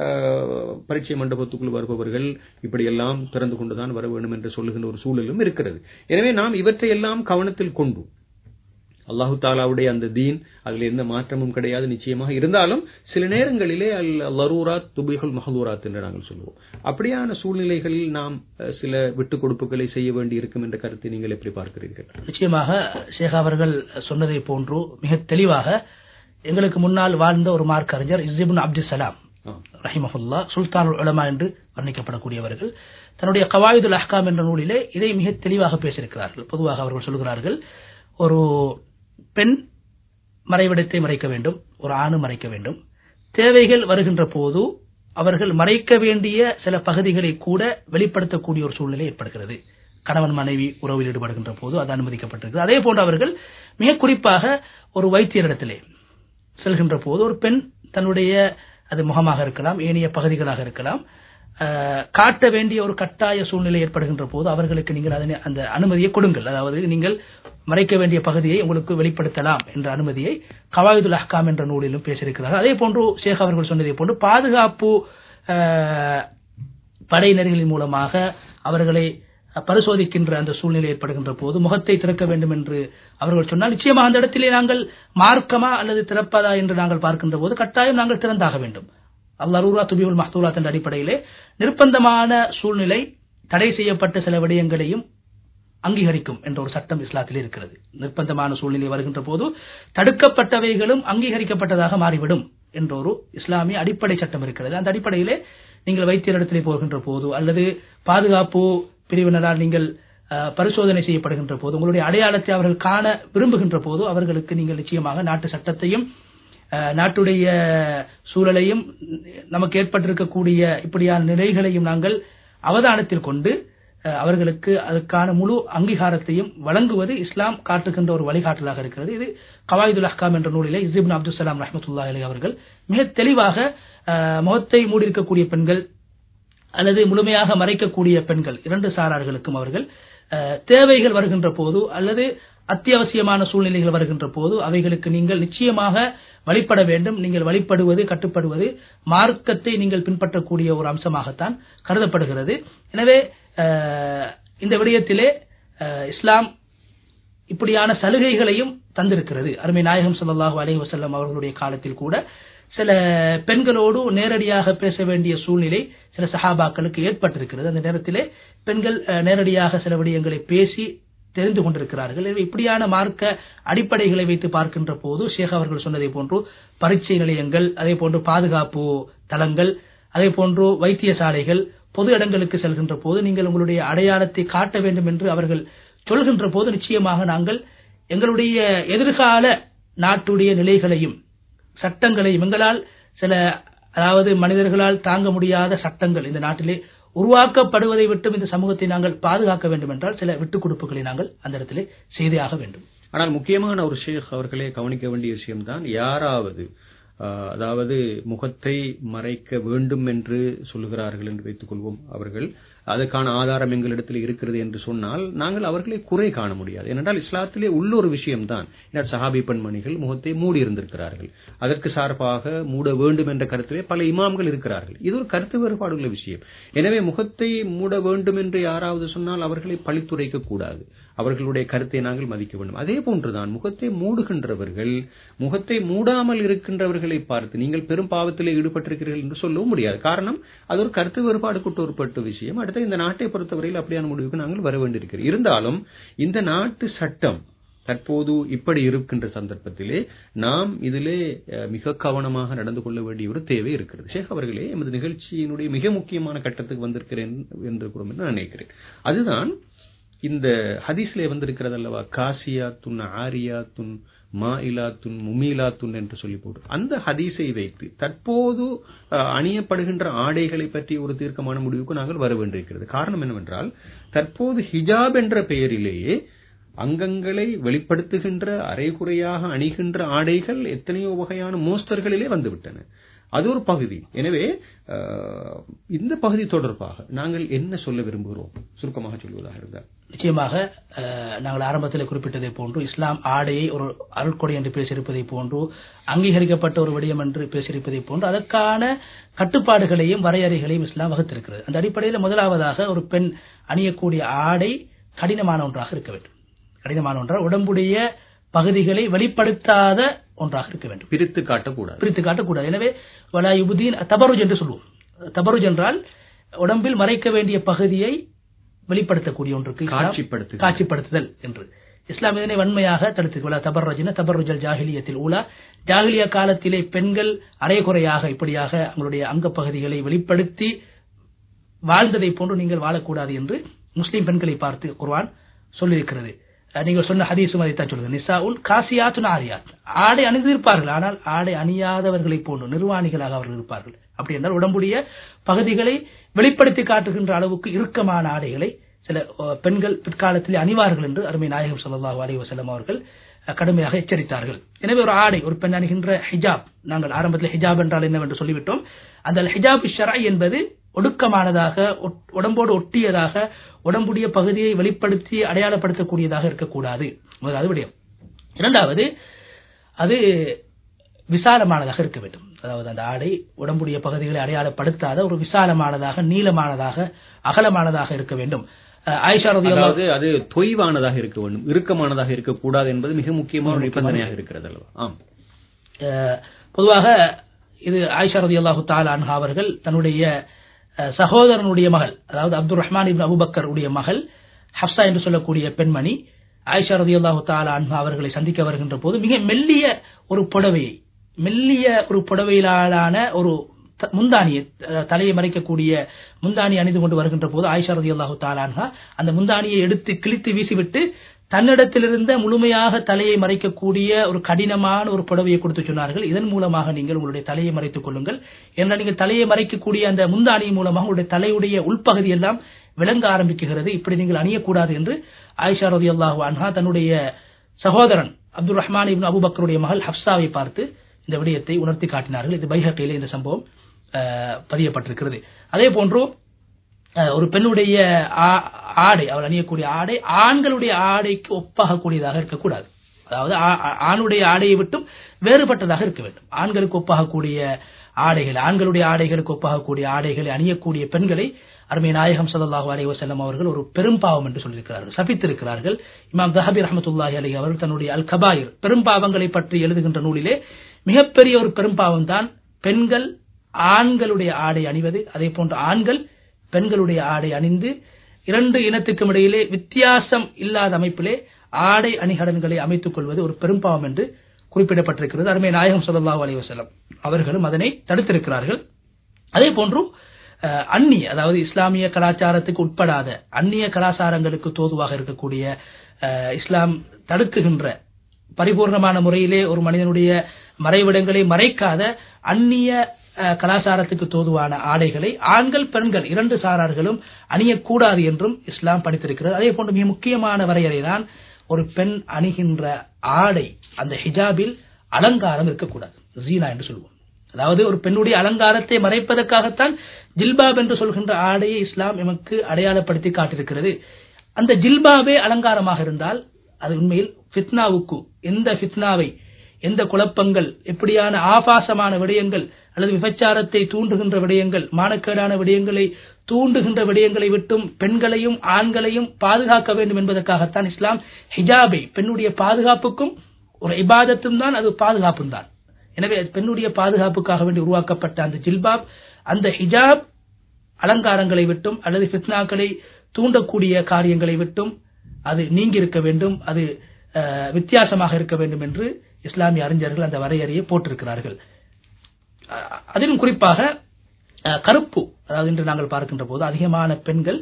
பரீட்சை மண்டபத்துக்குள் வருபவர்கள் இப்படியெல்லாம் திறந்து கொண்டுதான் வர வேண்டும் என்று சொல்லுகின்ற ஒரு சூழலும் இருக்கிறது. எனவே நாம் இவற்றை எல்லாம் கவனத்தில் கொண்டு, அல்லாஹு தாலாவுடைய அந்த தீன், அதில் எந்த மாற்றமும் கிடையாது நிச்சயமாக. இருந்தாலும் சில நேரங்களிலே அல் லரூராத் துபிஹுல் மஹ்தூராத் என்று நாங்கள் சொல்லுவோம். அப்படியான சூழ்நிலைகளில் நாம் சில விட்டுக் கொடுப்புகளை செய்ய வேண்டி இருக்கும் என்ற கருத்தை நீங்கள் எப்படி பார்க்கிறீர்கள்? நிச்சயமாக ஷேக் அவர்கள் சொன்னதை போன்று மிக தெளிவாக எங்களுக்கு முன்னால் வாழ்ந்த ஒரு மார்க் அறிஞர் இஸ்இப்னு அப்துல் சலாம் ரஹிமஹுல்லா, சுல்தானுல் உலமா என்று வர்ணிக்கப்படக்கூடியவர்கள், தன்னுடைய கவாயிதுல் அஹ்காம் என்ற நூலிலே இதை மிக தெளிவாக பேசியிருக்கிறார்கள். பொதுவாக அவர்கள் சொல்கிறார்கள், ஒரு பெண் மறைவிடத்தை மறைக்க வேண்டும், ஒரு ஆணு மறைக்க வேண்டும். தேவைகள் வருகின்ற போது அவர்கள் மறைக்க வேண்டிய சில பகுதிகளை கூட வெளிப்படுத்தக்கூடிய ஒரு சூழ்நிலை ஏற்படுகிறது. கணவன் மனைவி உறவில் ஈடுபடுகின்ற போது அது அனுமதிக்கப்பட்டிருக்கிறது. அதே போன்று அவர்கள் மிக குறிப்பாக ஒரு வைத்தியரிடத்திலே செல்கின்ற போது ஒரு பெண் தன்னுடைய, அது முகமாக இருக்கலாம், ஏனைய பகுதிகளாக இருக்கலாம், காட்ட வேண்டிய ஒரு கட்டாய சூழ்நிலை ஏற்படுகின்ற போது அவர்களுக்கு நீங்கள் அதனை அந்த அனுமதியை கொடுங்கள். அதாவது நீங்கள் மறைக்க வேண்டிய பகுதியை உங்களுக்கு வெளிப்படுத்தலாம் என்ற அனுமதியை கவாயிதுல் அஹ்காம் என்ற நூலிலும் பேசியிருக்கிறார்கள். அதே போன்று ஷேக் அவர்கள் சொன்னதை போன்று பாதுகாப்பு படையினர்களின் மூலமாக அவர்களை பரிசோதிக்கின்ற அந்த சூழ்நிலை ஏற்படுகின்ற போது முகத்தை திறக்க வேண்டும் என்று அவர்கள் சொன்னால், நிச்சயமாக அந்த இடத்திலே நாங்கள் மார்க்கமா அல்லது திறப்பதா என்று நாங்கள் பார்க்கின்ற போது கட்டாயம் நாங்கள் திறந்தாக வேண்டும். அல்லரூரா துபிஹுல் மஹ்தூராத் என்ற அடிப்படையிலே நிர்பந்தமான சூழ்நிலை தடை செய்யப்பட்ட சில விடயங்களையும் அங்கீகரிக்கும் என்ற ஒரு சட்டம் இஸ்லாத்தில் இருக்கிறது. நிர்பந்தமான சூழ்நிலை வருகின்ற போது தடுக்கப்பட்டவைகளும் அங்கீகரிக்கப்பட்டதாக மாறிவிடும் என்ற ஒரு இஸ்லாமிய அடிப்படை சட்டம் இருக்கிறது. அந்த அடிப்படையிலே நீங்கள் வைத்தியரிடத்திலே போகின்ற போது அல்லது பாதுகாப்பு பிரிவினரால் நீங்கள் பரிசோதனை செய்யப்படுகின்ற போது, உங்களுடைய அடையாளத்தை அவர்கள் காண விரும்புகின்ற போது அவர்களுக்கு நீங்கள் நிச்சயமாக நாட்டு சட்டத்தையும் நாட்டுடைய சூழலையும் நமக்கு ஏற்பட்டிருக்கக்கூடிய இப்படியான நிலைகளையும் நாங்கள் அவதானத்தில் கொண்டு அவர்களுக்கு அதுக்கான முழு அங்கீகாரத்தையும் வழங்குவது இஸ்லாம் காட்டுகின்ற ஒரு வழிகாட்டலாக இருக்கிறது. இது கவாயிதுல் அஹ்காம் என்ற நூலிலே இஸ்இப்னு அப்துல் சலாம் ரஹ்மத்துல்லாஹி அலைஹி அவர்கள் மிக தெளிவாக முகத்தை மூடியிருக்கக்கூடிய பெண்கள் அல்லது முழுமையாக மறைக்கக்கூடிய பெண்கள் இரண்டு சாரார்களுக்கும் அவர்கள் தேவைகள் வருகின்ற போது அல்லது அத்தியாவசியமான சூழ்நிலைகள் வருகின்ற போது அவைகளுக்கு நீங்கள் நிச்சயமாக வழிபட வேண்டும். நீங்கள் வழிபடுவது, கட்டுப்படுவது மார்க்கத்தை நீங்கள் பின்பற்றக்கூடிய ஒரு அம்சமாகத்தான் கருதப்படுகிறது. எனவே இந்த விடயத்திலே இஸ்லாம் இப்படியான சலுகைகளையும் தந்திருக்கிறது. அருமை நாயகம் ஸல்லல்லாஹு அலைஹி வஸல்லம் அவர்களுடைய காலத்தில் கூட சில பெண்களோடு நேரடியாக பேச வேண்டிய சூழ்நிலை சில சஹாபாக்களுக்கு ஏற்பட்டிருக்கிறது. அந்த நேரத்திலே பெண்கள் நேரடியாக சில விடயங்களை பேசி தெரிந்து கொண்டிருக்கிறார்கள். இப்படியான மார்க்க அடிப்படைகளை வைத்து பார்க்கின்ற போது ஷேக் அவர்கள் சொன்னதை போன்று பரீட்சை நிலையங்கள், அதே போன்று பாதுகாப்பு தளங்கள், அதே போன்று வைத்தியசாலைகள், பொது இடங்களுக்கு செல்கின்ற போது நீங்கள் உங்களுடைய அடையாளத்தை காட்ட வேண்டும் என்று அவர்கள் சொல்கின்ற போது நிச்சயமாக நாங்கள் எங்களுடைய எதிர்கால நாட்டுடைய நிலைகளையும் சட்டங்களையும் எங்களால் சில அதாவது மனிதர்களால் தாங்க முடியாத சட்டங்கள் இந்த நாட்டிலே உருவாக்கப்படுவதை விட்டும் இந்த சமூகத்தை நாங்கள் பாதுகாக்க வேண்டும் என்றால் சில விட்டுக் கொடுப்புகளை நாங்கள் அந்த இடத்திலே செய்தே ஆக வேண்டும். ஆனால் முக்கியமான ஒரு ஷேக் அவர்களே கவனிக்க வேண்டிய விஷயம்தான், யாராவது அதாவது முகத்தை மறைக்க வேண்டும் என்று சொல்லுகிறார்கள் என்று வைத்துக் கொள்வோம், அவர்கள் அதற்கான ஆதாரம் எங்களிடத்தில் இருக்கிறது என்று சொன்னால் நாங்கள் அவர்களை குறை காண முடியாது. ஏனென்றால் இஸ்லாத்திலே உள்ள ஒரு விஷயம்தான். சஹாபி பெண்மணிகள் முகத்தை மூடி இருந்திருக்கிறார்கள். அதற்கு சார்பாக மூட வேண்டும் என்ற கருத்திலே பல இமாம்கள் இருக்கிறார்கள். இது ஒரு கருத்து வேறுபாடு உள்ள விஷயம். எனவே முகத்தை மூட வேண்டும் என்று யாராவது சொன்னால் அவர்களை பழித்துரைக்க கூடாது. அவர்களுடைய கருத்தை நாங்கள் மதிக்க வேண்டும். அதே போன்றுதான் முகத்தை மூடுகின்றவர்கள் முகத்தை மூடாமல் இருக்கின்றவர்களை பார்த்து நீங்கள் பெரும் பாவத்திலே ஈடுபட்டிருக்கிறீர்கள் என்று சொல்லவும் முடியாது. காரணம், அது ஒரு கருத்து வேறுபாடுக்கு உட்பட்ட விஷயம். அடுத்து இந்த நாட்டை பொறுத்தவரையில் அப்படியான முடிவுக்கு நாங்கள் வர வேண்டியிருக்கிறோம். இருந்தாலும் இந்த நாட்டு சட்டம் தற்போது இப்படி இருக்கின்ற சந்தர்ப்பத்திலே நாம் இதிலே மிக கவனமாக நடந்து கொள்ள வேண்டிய ஒரு தேவை இருக்கிறது. ஷேக் அவர்களே, எமது நிகழ்ச்சியினுடைய மிக முக்கியமான கட்டத்துக்கு வந்திருக்கிறேன் என்று நான் நினைக்கிறேன். அதுதான் இந்த ஹதீஸ்லே வந்திருக்கிறது அல்லவா, காசியாத்துன் ஆரியாத்துன் மாயிலாத்துன் முமீலாத்துன் என்று சொல்லி போட்டு அந்த ஹதீஸை வைத்து தற்போது அணியப்படுகின்ற ஆடைகளை பற்றி ஒரு தீர்க்கமான முடிவுக்கு நாங்கள் வர வேண்டியிருக்கிறது. காரணம் என்னவென்றால், தற்போது ஹிஜாப் என்ற பெயரிலேயே அங்கங்களை வெளிப்படுத்துகின்ற அரைகுறையாக அணிகின்ற ஆடைகள் எத்தனையோ வகையான மோஸ்டர்களிலே வந்துவிட்டன. அது ஒரு பகுதி. எனவே இந்த பகுதி தொடர்பாக நாங்கள் என்ன சொல்ல விரும்புகிறோம், சுருக்கமாக சொல்வதாக இருந்தால்? நிச்சயமாக நாங்கள் ஆரம்பத்தில் குறிப்பிட்டதை போன்று இஸ்லாம் ஆடையை ஒரு அருட்கொடை என்று பேசியிருப்பதை போன்று, அங்கீகரிக்கப்பட்ட ஒரு விடயம் என்று பேசியிருப்பதை போன்று அதற்கான கட்டுப்பாடுகளையும் வரையறைகளையும் இஸ்லாம் வகுத்திருக்கிறது. அந்த அடிப்படையில் முதலாவதாக ஒரு பெண் அணியக்கூடிய ஆடை கடினமான ஒன்றாக இருக்க வேண்டும். கடினமான ஒன்றாக உடம்புடைய பகுதிகளை வெளிப்படுத்தாத ஒன்றாக இருக்க வேண்டும். பிரித்து காட்டக்கூடாது பிரித்து காட்டக்கூடாது. எனவே வலா யுபதீன் தபருஜ் என்று சொல்லுவோம். தபருஜ் என்றால் உடம்பில் மறைக்க வேண்டிய பகுதியை வெளிப்படுத்தக்கூடிய ஒன்றுக்கு காட்சிப்படுத்துதல் என்று இஸ்லாம் இதனை வன்மையாக தடுத்து, வலா தபர்ரஜ்ன தபர்ருஜல் ஜாஹிலியத்தில் ஊலா, ஜாஹிலியா காலத்திலே பெண்கள் அரைகுறையாக இப்படியாக அவங்களுடைய அங்க பகுதிகளை வெளிப்படுத்தி வாழ்ந்ததை போன்று நீங்கள் வாழக்கூடாது என்று முஸ்லிம் பெண்களை பார்த்து குர்ஆன் சொல்லியிருக்கிறது. நீங்கள் சொன்ன ஹதீஸும் அதைத்தான் சொல்லுது. நிசாஉல் காசியாத்துன் ஆரியாத், ஆடை அணிந்திருப்பார்கள், ஆனால் ஆடை அணியாதவர்களை போன்று நிர்வாணிகளாக அவர்கள் இருப்பார்கள். அப்படி என்றால் உடம்புடைய பகுதிகளை வெளிப்படுத்தி காட்டுகின்ற அளவுக்கு இறுக்கமான ஆடைகளை சில பெண்கள் பிற்காலத்தில் அணிவார்கள் என்று அருமை நாயகம் ஸல்லல்லாஹு அலைஹி வஸல்லம் அவர்கள் கடுமையாக எச்சரித்தார்கள். எனவே ஒரு ஆடை, ஒரு பெண் அணிகின்ற ஹிஜாப், நாங்கள் ஆரம்பத்தில் ஹிஜாப் என்றால் என்னவென்று சொல்லிவிட்டோம். அந்த ஹிஜாப் ஷர்ஈ என்பது ஒடுக்கமானதாக, உடம்போடு ஒட்டியதாக, உடம்புடைய பகுதியை வெளிப்படுத்தி அடையாளப்படுத்தக்கூடியதாக இருக்கக்கூடாது. முதலாவது விடயம். இரண்டாவது, அது விசாலமானதாக இருக்க வேண்டும். அதாவது அந்த ஆடை உடம்புடைய பகுதிகளை அடையாளப்படுத்தாத ஒரு விசாலமானதாக, நீளமானதாக, அகலமானதாக இருக்க வேண்டும். ஆயிஷா ரலியல்லாஹு, அதாவது அது தொய்வானதாக இருக்க வேண்டும், இறுக்கமானதாக இருக்கக்கூடாது என்பது மிக முக்கியமான நிபந்தனையாக இருக்கிறது அல்லவா? ஆம். பொதுவாக இது ஆயிஷா ரலியல்லாஹு தஆலா அன்ஹா அவர்கள் தன்னுடைய சகோதரனுடைய மகள், அதாவது அப்துல் ரஹ்மான் இப்னு அபூபக்கர் உடைய மகள் ஹப்ஸா என்று சொல்லக்கூடிய பெண்மணி ஆயிஷா ரலியல்லாஹு தஆலா அன்ஹா அவர்களை சந்திக்க வருகின்ற போது மிக மெல்லிய ஒரு புடவையை, மெல்லிய ஒரு புடவையிலான ஒரு முந்தானியை, தலையை மறைக்கக்கூடிய முந்தானி அணிந்து கொண்டு வருகின்ற போது ஆயிஷா ரலியல்லாஹு தஆலா அன்ஹா அந்த முந்தானியை எடுத்து கிழித்து வீசிவிட்டு தன்னிடத்திலிருந்த முழுமையாக தலையை மறைக்கக்கூடிய ஒரு கடினமான ஒரு புடவையை கொடுத்து சொன்னார்கள். இதன் மூலமாக நீங்கள் உங்களுடைய தலையை மறைத்துக் கொள்ளுங்கள். என்றால் நீங்கள் தலையை மறைக்கக்கூடிய அந்த முந்தானி மூலமாக உங்களுடைய தலையுடைய உள்பகுதி எல்லாம் விளங்க ஆரம்பிக்கிறது, இப்படி நீங்கள் அணியக்கூடாது என்று ஆயிஷா ரலியல்லாஹு அன்ஹா தன்னுடைய சகோதரன் அப்துல் ரஹ்மான் இப்னு அபூபக்கருடைய மகள் ஹப்ஸாவை பார்த்து இந்த விடயத்தை உணர்த்தி காட்டினார்கள். இது பைஹக்கியிலே இந்த சம்பவம் பதியப்பட்டிருக்கிறது. அதே போன்று ஒரு பெண்ணுடைய ஆடை, அவள் அணியக்கூடிய ஆடை ஆண்களுடைய ஆடைக்கு ஒப்பாகக்கூடியதாக இருக்கக்கூடாது. அதாவது ஆணுடைய ஆடையை விட்டும் வேறுபட்டதாக இருக்க வேண்டும். ஆண்களுக்கு ஒப்பாகக்கூடிய ஆடைகள், ஆண்களுடைய ஆடைகளுக்கு ஒப்பாகக்கூடிய ஆடைகளை அணியக்கூடிய பெண்களை அருமை நாயகம் ஸல்லல்லாஹு அலைஹி வஸல்லம் அவர்கள் ஒரு பெரும் பாவம் என்று சொல்லியிருக்கிறார்கள், சபித்திருக்கிறார்கள். இமாம் தஹபி ரஹ்மத்துல்லாஹி அலைஹி அவர்கள் தன்னுடைய அல் கபாயிர், பெரும் பாவங்களை பற்றி எழுதுகின்ற நூலிலே மிகப்பெரிய ஒரு பெரும் பாவம் தான் பெண்கள் ஆண்களுடைய ஆடை அணிவது. அதே போன்று ஆண்கள் பெண்களுடைய ஆடை அணிந்து இரண்டு இனத்துக்கும் இடையிலே வித்தியாசம் இல்லாத அமைப்பிலே ஆடை அணிகலன்களை அமைத்துக் கொள்வது ஒரு பெரும்பாவம் என்று குறிப்பிடப்பட்டிருக்கிறது. அருமை நாயகம் ஸல்லல்லாஹு அலைஹி வஸல்லம் அவர்களும் அதனை தடுத்திருக்கிறார்கள். அதே போன்று அந்நிய, அதாவது இஸ்லாமிய கலாச்சாரத்துக்கு உட்படாத அந்நிய கலாச்சாரங்களுக்கு தோதுவாக இருக்கக்கூடிய, இஸ்லாம் தடுக்குகின்ற பரிபூர்ணமான முறையிலே ஒரு மனிதனுடைய மறைவிடங்களை மறைக்காத அந்நிய கலாச்சாரத்துக்கு தோதுவான ஆடைகளை ஆண்கள் பெண்கள் இரண்டு சாரார்களும் அணியக்கூடாது என்றும் இஸ்லாம் படித்திருக்கிறது. அதே போன்று மிக முக்கியமான வரையறை தான் ஒரு பெண் அணிகின்ற ஆடை, அந்த ஹிஜாபில் அலங்காரம் இருக்கக்கூடாது, ஜீனா என்று சொல்லுவோம். அதாவது ஒரு பெண்ணுடைய அலங்காரத்தை மறைப்பதற்காகத்தான் ஜில்பாப் என்று சொல்கின்ற ஆடையை இஸ்லாம் எமக்கு அடையாளப்படுத்தி காட்டியிருக்கிறது. அந்த ஜில்பாபே அலங்காரமாக இருந்தால் அது உண்மையில் ஃபித்னாவுக்கு, எந்த ஃபித்னாவை, எந்த குழப்பங்கள், எப்படியான ஆபாசமான விடயங்கள் அல்லது விபச்சாரத்தை தூண்டுகின்ற விடயங்கள், மானக்கேடான விடயங்களை தூண்டுகின்ற விடயங்களை விட்டும் பெண்களையும் ஆண்களையும் பாதுகாக்க வேண்டும் என்பதற்காகத்தான் இஸ்லாம் ஹிஜாபை, பெண்ணுடைய பாதுகாப்புக்கும் ஒரு இபாதத்தும் தான், அது பாதுகாப்பும் தான். எனவே பெண்ணுடைய பாதுகாப்புக்காக வேண்டி உருவாக்கப்பட்ட அந்த ஜில்பாப், அந்த ஹிஜாப் அலங்காரங்களை விட்டும் அல்லது ஃபித்னாக்களை தூண்டக்கூடிய காரியங்களை விட்டும் அது நீங்கி இருக்க வேண்டும், அது வித்தியாசமாக இருக்க வேண்டும் என்று இஸ்லாமிய அறிஞர்கள் அந்த வரையறையை போட்டிருக்கிறார்கள். அதிலும் குறிப்பாக கருப்பு, அதாவது இன்று நாங்கள் பார்க்கின்ற போது அதிகமான பெண்கள்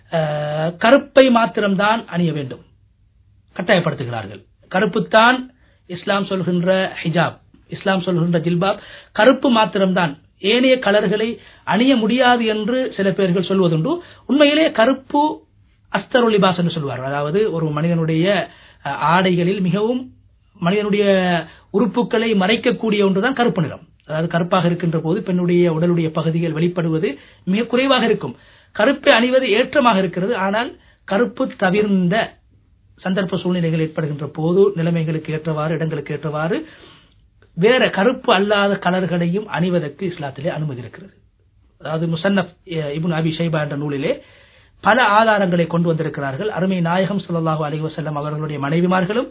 கருப்பை மாத்திரம்தான் அணிய வேண்டும் கட்டாயப்படுத்துகிறார்கள். கருப்புத்தான் இஸ்லாம் சொல்கின்ற ஹிஜாப், இஸ்லாம் சொல்கின்ற ஜில்பாப், கருப்பு மாத்திரம்தான், ஏனைய கலர்களை அணிய முடியாது என்று சில பேர்கள் சொல்வதுண்டு. உண்மையிலே கருப்பு அஸ்தருல் லிபாஸ் என்று சொல்வார்கள். அதாவது ஒரு மனிதனுடைய ஆடைகளில் மிகவும் மனிதனுடைய உறுப்புகளை மறைக்கக்கூடிய ஒன்றுதான் கருப்பு நிறம். அதாவது கருப்பாக இருக்கின்ற போது பெண்ணுடைய உடலுடைய பகுதிகள் வெளிப்படுவது மிக குறைவாக இருக்கும். கருப்பை அணிவது ஏற்றமாக இருக்கிறது. ஆனால் கருப்பு தவிர்ந்த சந்தர்ப்ப சூழ்நிலைகள் ஏற்படுகின்ற போது நிலைமைகளுக்கு ஏற்றவாறு, இடங்களுக்கு ஏற்றவாறு வேற கருப்பு அல்லாத கலர்களையும் அணிவதற்கு இஸ்லாத்திலே அனுமதி இருக்கிறது. அதாவது முசன்னஃப் இப்னு அபி ஷைபா என்ற நூலிலே பல ஆதாரங்களை கொண்டு வந்திருக்கிறார்கள். அருமை நாயகம் ஸல்லல்லாஹு அலைஹி வஸல்லம் அவர்களுடைய மனைவிமார்களும்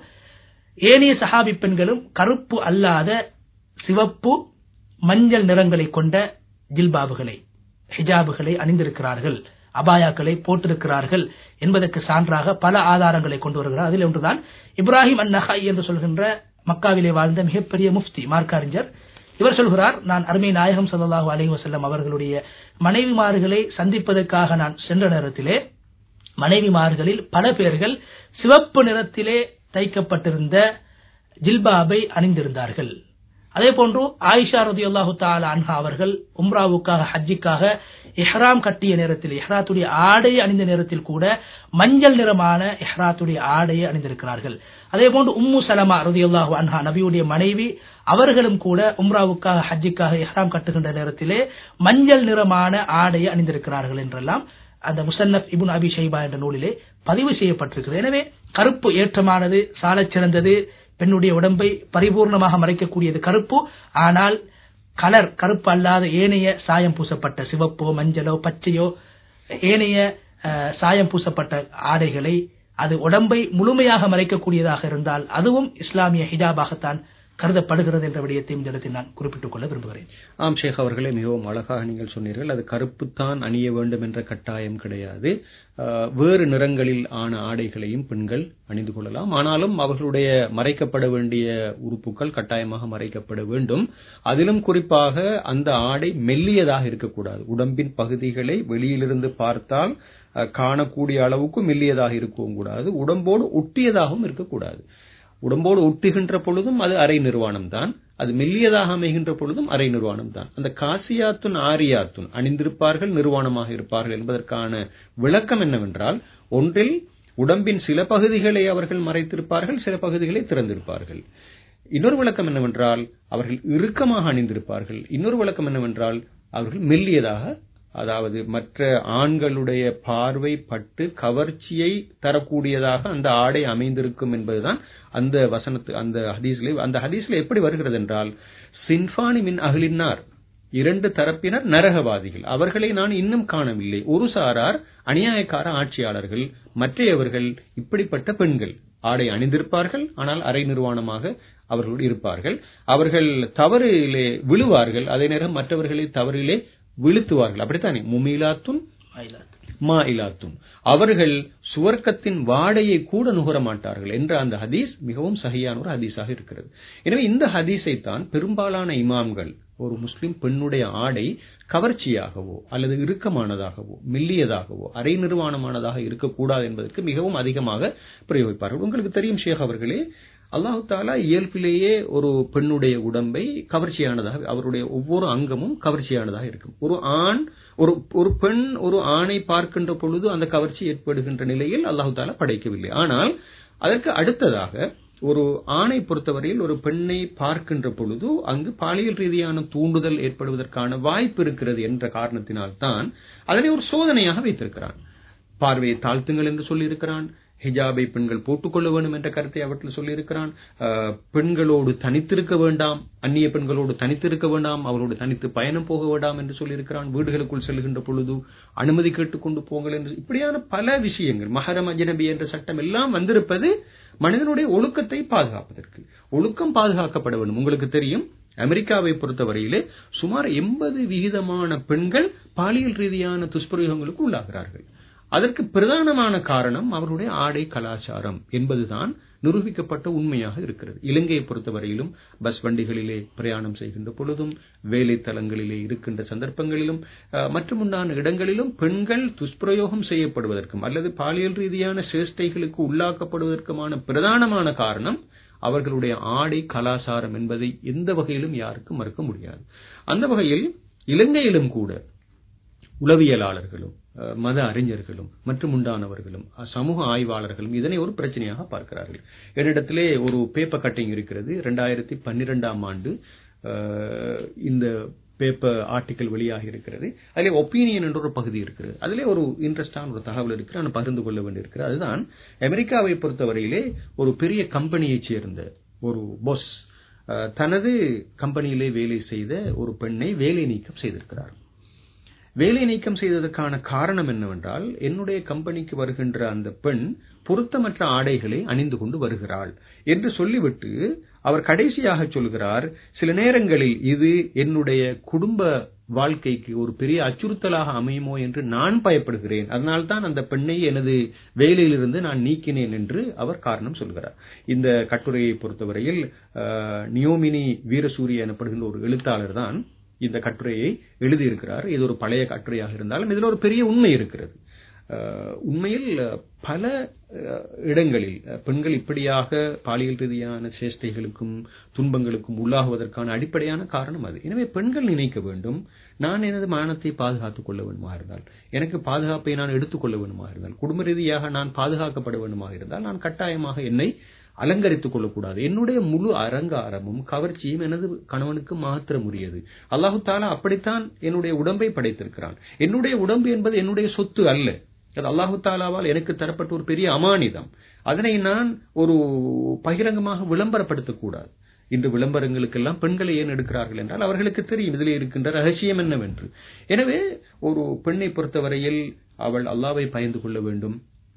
ஏனைய சஹாபி பெண்களும் கருப்பு அல்லாத சிவப்பு, மஞ்சள் நிறங்களை கொண்ட ஜில்பாபுகளை, ஹிஜாபுகளை அணிந்திருக்கிறார்கள், அபாயாக்களை போட்டிருக்கிறார்கள் என்பதற்கு சான்றாக பல ஆதாரங்களை கொண்டு வருகிறார். அதில் ஒன்றுதான் இப்ராஹிம் அன்-நஹாய் என்று சொல்கின்ற மக்காவிலே வாழ்ந்த மிகப்பெரிய முஃப்தி, மார்க்க அறிஞர். இவர் சொல்கிறார், நான் அருமை நாயகம் ஸல்லல்லாஹு அலைஹி வஸல்லம் அவர்களுடைய மனைவிமார்களை சந்திப்பதற்காக நான் சென்ற நேரத்திலே மனைவிமார்களில் பல பேர்கள் சிவப்பு நிறத்திலே தைக்கப்பட்டிருந்த ஜில்பாபை அணிந்திருந்தார்கள். அதே போன்று ஆயிஷா ரலியல்லாஹு தஆலா அன்ஹா அவர்கள் உம்ராவுக்காக, ஹஜ்ஜிக்காக இஹ்ராம் கட்டிய நேரத்தில், இஹ்ராத்துடைய ஆடையை அணிந்த நேரத்தில் கூட மஞ்சள் நிறமான இஹ்ராத்துடைய ஆடையை அணிந்திருக்கிறார்கள். அதே போன்று உம்மு சலமா ரலியல்லாஹு அன்ஹா, நபியுடைய மனைவி, அவர்களும் கூட உம்ராவுக்காக, ஹஜ்ஜிக்காக இஹ்ராம் கட்டுகின்ற நேரத்திலே மஞ்சள் நிறமான ஆடையை அணிந்திருக்கிறார்கள் என்றெல்லாம் அந்த முசன்னஃப் இப்னு அபி ஷைபா என்ற நூலிலே பதிவு செய்யப்பட்டிருக்கிறது. எனவே கருப்பு ஏற்றமானது, சாலச் சிறந்தது, பெண்ணுடைய உடம்பை பரிபூர்ணமாக மறைக்கக்கூடியது கருப்பு. ஆனால் கலர் கருப்பு அல்லாத ஏனைய சாயம் பூசப்பட்ட சிவப்போ, மஞ்சளோ, பச்சையோ, ஏனைய சாயம் பூசப்பட்ட ஆடைகளை, அது உடம்பை முழுமையாக மறைக்கக்கூடியதாக இருந்தால் அதுவும் இஸ்லாமிய ஹிஜாபாகத்தான் கருதப்படுகிறது என்ற விடயத்தை இந்த இடத்தில் நான் குறிப்பிட்டுக் கொள்ள விரும்புகிறேன். ஆம் ஷேக் அவர்களே, மிகவும் அழகாக நீங்கள் சொன்னீர்கள். அது கருப்புத்தான் அணிய வேண்டும் என்ற கட்டாயம் கிடையாது. வேறு நிறங்களில் ஆன ஆடைகளையும் பெண்கள் அணிந்து கொள்ளலாம். ஆனாலும் அவர்களுடைய மறைக்கப்பட வேண்டிய உறுப்புகள் கட்டாயமாக மறைக்கப்பட வேண்டும். அதிலும் குறிப்பாக அந்த ஆடை மெல்லியதாக இருக்கக்கூடாது. உடம்பின் பகுதிகளை வெளியிலிருந்து பார்த்தால் காணக்கூடிய அளவுக்கு மெல்லியதாக இருக்கவும் கூடாது, உடம்போடு ஒட்டியதாகவும் இருக்கக்கூடாது. உடம்போடு ஒட்டுகின்ற பொழுதும் அது அரை நிர்வாணம் தான், அது மெல்லியதாக அமைகின்ற பொழுதும் அரை நிர்வாணம் தான். அந்த காசியாத்துன் ஆரியாத்துன் அணிந்திருப்பார்கள், நிர்வாணமாக இருப்பார்கள் என்பதற்கான விளக்கம் என்னவென்றால், ஒன்றில் உடம்பின் சில பகுதிகளை அவர்கள் மறைத்திருப்பார்கள், சில பகுதிகளை திறந்திருப்பார்கள். இன்னொரு விளக்கம் என்னவென்றால் அவர்கள் இறுக்கமாக அணிந்திருப்பார்கள். இன்னொரு விளக்கம் என்னவென்றால் அவர்கள் மெல்லியதாக, அதாவது மற்ற ஆண்களுடைய பார்வை பட்டு கவர்ச்சியை தரக்கூடியதாக அந்த ஆடை அமைந்திருக்கும் என்பதுதான் அந்த வசனத்து அந்த ஹதீஸ்ல அந்த ஹதீஸ்ல எப்படி வருகிறது என்றால், சின்ஃபானி மின் அஹ்லின்னார், இரண்டு தரப்பினர் நரகவாதிகள், அவர்களை நான் இன்னும் காணவில்லை. ஒரு சாரார் அநியாயக்கார ஆட்சியாளர்கள், மற்றையவர்கள் இப்படிப்பட்ட பெண்கள் ஆடை அணிந்திருப்பார்கள், ஆனால் அரை நிர்வாணமாக அவர்கள் இருப்பார்கள். அவர்கள் தவறிலே விழுவார்கள், அதே நேரம் மற்றவர்களை தவறிலே விழுத்துவார்கள். அப்படித்தானே? முமீலாத்துன் மாயிலாத்துன், அவர்கள் சுவர்க்கத்தின் வாடையை கூட நுகர மாட்டார்கள் என்ற அந்த ஹதீஸ் மிகவும் சஹீஹான ஒரு ஹதீஸாக இருக்கிறது. எனவே இந்த ஹதீஸை தான் பெரும்பாலான இமாம்கள் ஒரு முஸ்லிம் பெண்ணுடைய ஆடை கவர்ச்சியாகவோ அல்லது இறுக்கமானதாகவோ மெல்லியதாகவோ அரை நிர்வாணமானதாக இருக்கக்கூடாது என்பதற்கு மிகவும் அதிகமாக பிரயோகிப்பார்கள். உங்களுக்கு தெரியும் ஷேக் அவர்களே, அல்லாஹு தாலா இயல்பிலேயே ஒரு பெண்ணுடைய உடம்பை கவர்ச்சியானதாக, அவருடைய ஒவ்வொரு அங்கமும் கவர்ச்சியானதாக இருக்கும். ஒரு ஆண் ஒரு ஒரு பெண் ஒரு ஆணை பார்க்கின்ற பொழுது அந்த கவர்ச்சி ஏற்படுகின்ற நிலையில் அல்லாஹு தாலா படைக்கவில்லை. ஆனால் அதற்கு அடுத்ததாக ஒரு ஆணை பொறுத்தவரையில் ஒரு பெண்ணை பார்க்கின்ற பொழுது அங்கு பாலியல் ரீதியான தூண்டுதல் ஏற்படுவதற்கான வாய்ப்பு இருக்கிறது என்ற காரணத்தினால்தான் அதனை ஒரு சோதனையாக வைத்திருக்கிறான். பார்வையை தாழ்த்துங்கள் என்று சொல்லியிருக்கிறான். ஹிஜாபை பெண்கள் போட்டுக்கொள்ள வேண்டும் என்ற கருத்தை அவற்றில் சொல்லியிருக்கிறான். பெண்களோடு தனித்திருக்க வேண்டாம், அந்நிய பெண்களோடு தனித்திருக்க வேண்டாம், அவரோடு தனித்து பயணம் போக வேண்டாம் என்று சொல்லியிருக்கிறான். வீடுகளுக்குள் செல்கின்ற பொழுது அனுமதி கேட்டுக்கொண்டு போங்கள் என்று இப்படியான பல விஷயங்கள், மஹரம் அஜ்னபி என்ற சட்டம் எல்லாம் வந்திருப்பது மனிதனுடைய ஒழுக்கத்தை பாதுகாப்பதற்கு. ஒழுக்கம் பாதுகாக்கப்பட வேண்டும். உங்களுக்கு தெரியும், அமெரிக்காவை பொறுத்தவரையிலே சுமார் எண்பது விகிதமான பெண்கள் பாலியல் ரீதியான துஷ்பிரயோகங்களுக்கு உள்ளாகிறார்கள். அதற்கு பிரதானமான காரணம் அவருடைய ஆடை கலாச்சாரம் என்பதுதான் நிரூபிக்கப்பட்ட உண்மையாக இருக்கிறது. இலங்கையை பொறுத்தவரையிலும் பஸ் வண்டிகளிலே பிரயாணம் செய்கின்ற பொழுதும், வேலை தலங்களிலே இருக்கின்ற சந்தர்ப்பங்களிலும் மற்றும் உண்டான இடங்களிலும் பெண்கள் துஷ்பிரயோகம் செய்யப்படுவதற்கும் அல்லது பாலியல் ரீதியான சேஷ்டைகளுக்கு உள்ளாக்கப்படுவதற்குமான பிரதானமான காரணம் அவர்களுடைய ஆடை கலாச்சாரம் என்பதை எந்த வகையிலும் யாருக்கும் மறுக்க முடியாது. அந்த வகையில் இலங்கையிலும் கூட உளவியலாளர்களும் மத அறிஞர்களும் மற்றும் உண்டானவர்களும் சமூக ஆய்வாளர்களும் இதனை ஒரு பிரச்சனையாக பார்க்கிறார்கள். என்னிடத்திலே ஒரு பேப்பர் கட்டிங் இருக்கிறது. இரண்டாயிரத்தி பன்னிரெண்டாம் ஆண்டு இந்த பேப்பர் ஆர்டிக்கல் வெளியாக இருக்கிறது. அதிலே ஒப்பீனியன் என்ற ஒரு பகுதி இருக்கிறது. அதிலே ஒரு இன்ட்ரெஸ்டான ஒரு தகவல் இருக்கு, நான் பகிர்ந்து கொள்ள வேண்டியிருக்கிறது. அதுதான், அமெரிக்காவை பொறுத்தவரையிலே ஒரு பெரிய கம்பெனியைச் சேர்ந்த ஒரு பாஸ் தனது கம்பெனியிலே வேலை செய்த ஒரு பெண்ணை வேலை நீக்கம் செய்திருக்கிறார். வேலை நீக்கம் செய்ததற்கான காரணம் என்னவென்றால், என்னுடைய கம்பெனிக்கு வருகின்ற அந்த பெண் பொருத்தமற்ற ஆடைகளை அணிந்து கொண்டு வருகிறாள் என்று சொல்லிவிட்டு அவர் கடைசியாக சொல்கிறார், சில நேரங்களில் இது என்னுடைய குடும்ப வாழ்க்கைக்கு ஒரு பெரிய அச்சுறுத்தலாக அமையுமோ என்று நான் பயப்படுகிறேன், அதனால்தான் அந்த பெண்ணை எனது வேலையிலிருந்து நான் நீக்கினேன் என்று அவர் காரணம் சொல்கிறார். இந்த கட்டுரையை பொறுத்தவரையில் நியோமினி வீரசூரிய எனப்படுகின்ற ஒரு எழுத்தாளர் தான் இந்த கட்டுரையை எழுதியிருக்கிறார். இது ஒரு பழைய கட்டுரையாக இருந்தாலும் இதில் ஒரு பெரிய உண்மை இருக்கிறது. உண்மையில் பல இடங்களில் பெண்கள் இப்படியாக பாலியல் ரீதியான சேஷ்டைகளுக்கும் துன்பங்களுக்கும் உள்ளாகுவதற்கான அடிப்படையான காரணம் அது. எனவே பெண்கள் நினைக்க வேண்டும், நான் எனது மானத்தை பாதுகாத்துக் கொள்ள வேண்டுமா இருந்தால், எனக்கு பாதுகாப்பை நான் எடுத்துக்கொள்ள வேண்டுமா இருந்தால், குடும்ப ரீதியாக நான் பாதுகாக்கப்பட வேண்டுமாக இருந்தால் நான் கட்டாயமாக என்னை அலங்கரித்துக் கொள்ளக்கூடாது. என்னுடைய முழு அலங்காரமும் கவர்ச்சியும் எனது கணவனுக்கு மாத்திரம் உரியது. அல்லாஹு தாலா அப்படித்தான் என்னுடைய உடம்பை படைத்திருக்கிறான். என்னுடைய உடம்பு என்பது என்னுடைய சொத்து அல்ல, அது அல்லாஹு தாலாவால் எனக்கு தரப்பட்ட ஒரு பெரிய அமானிதம். அதனை நான் ஒரு பகிரங்கமாக விளம்பரப்படுத்தக்கூடாது. இன்று விளம்பரங்களுக்கெல்லாம் பெண்களை ஏன் எடுக்கிறார்கள் என்றால் அவர்களுக்கு தெரியும் இதில் இருக்கின்ற ரகசியம் என்னவென்று. எனவே ஒரு பெண்ணை பொறுத்தவரையில் அவள் அல்லாஹ்வை பயந்து கொள்ள வேண்டும்,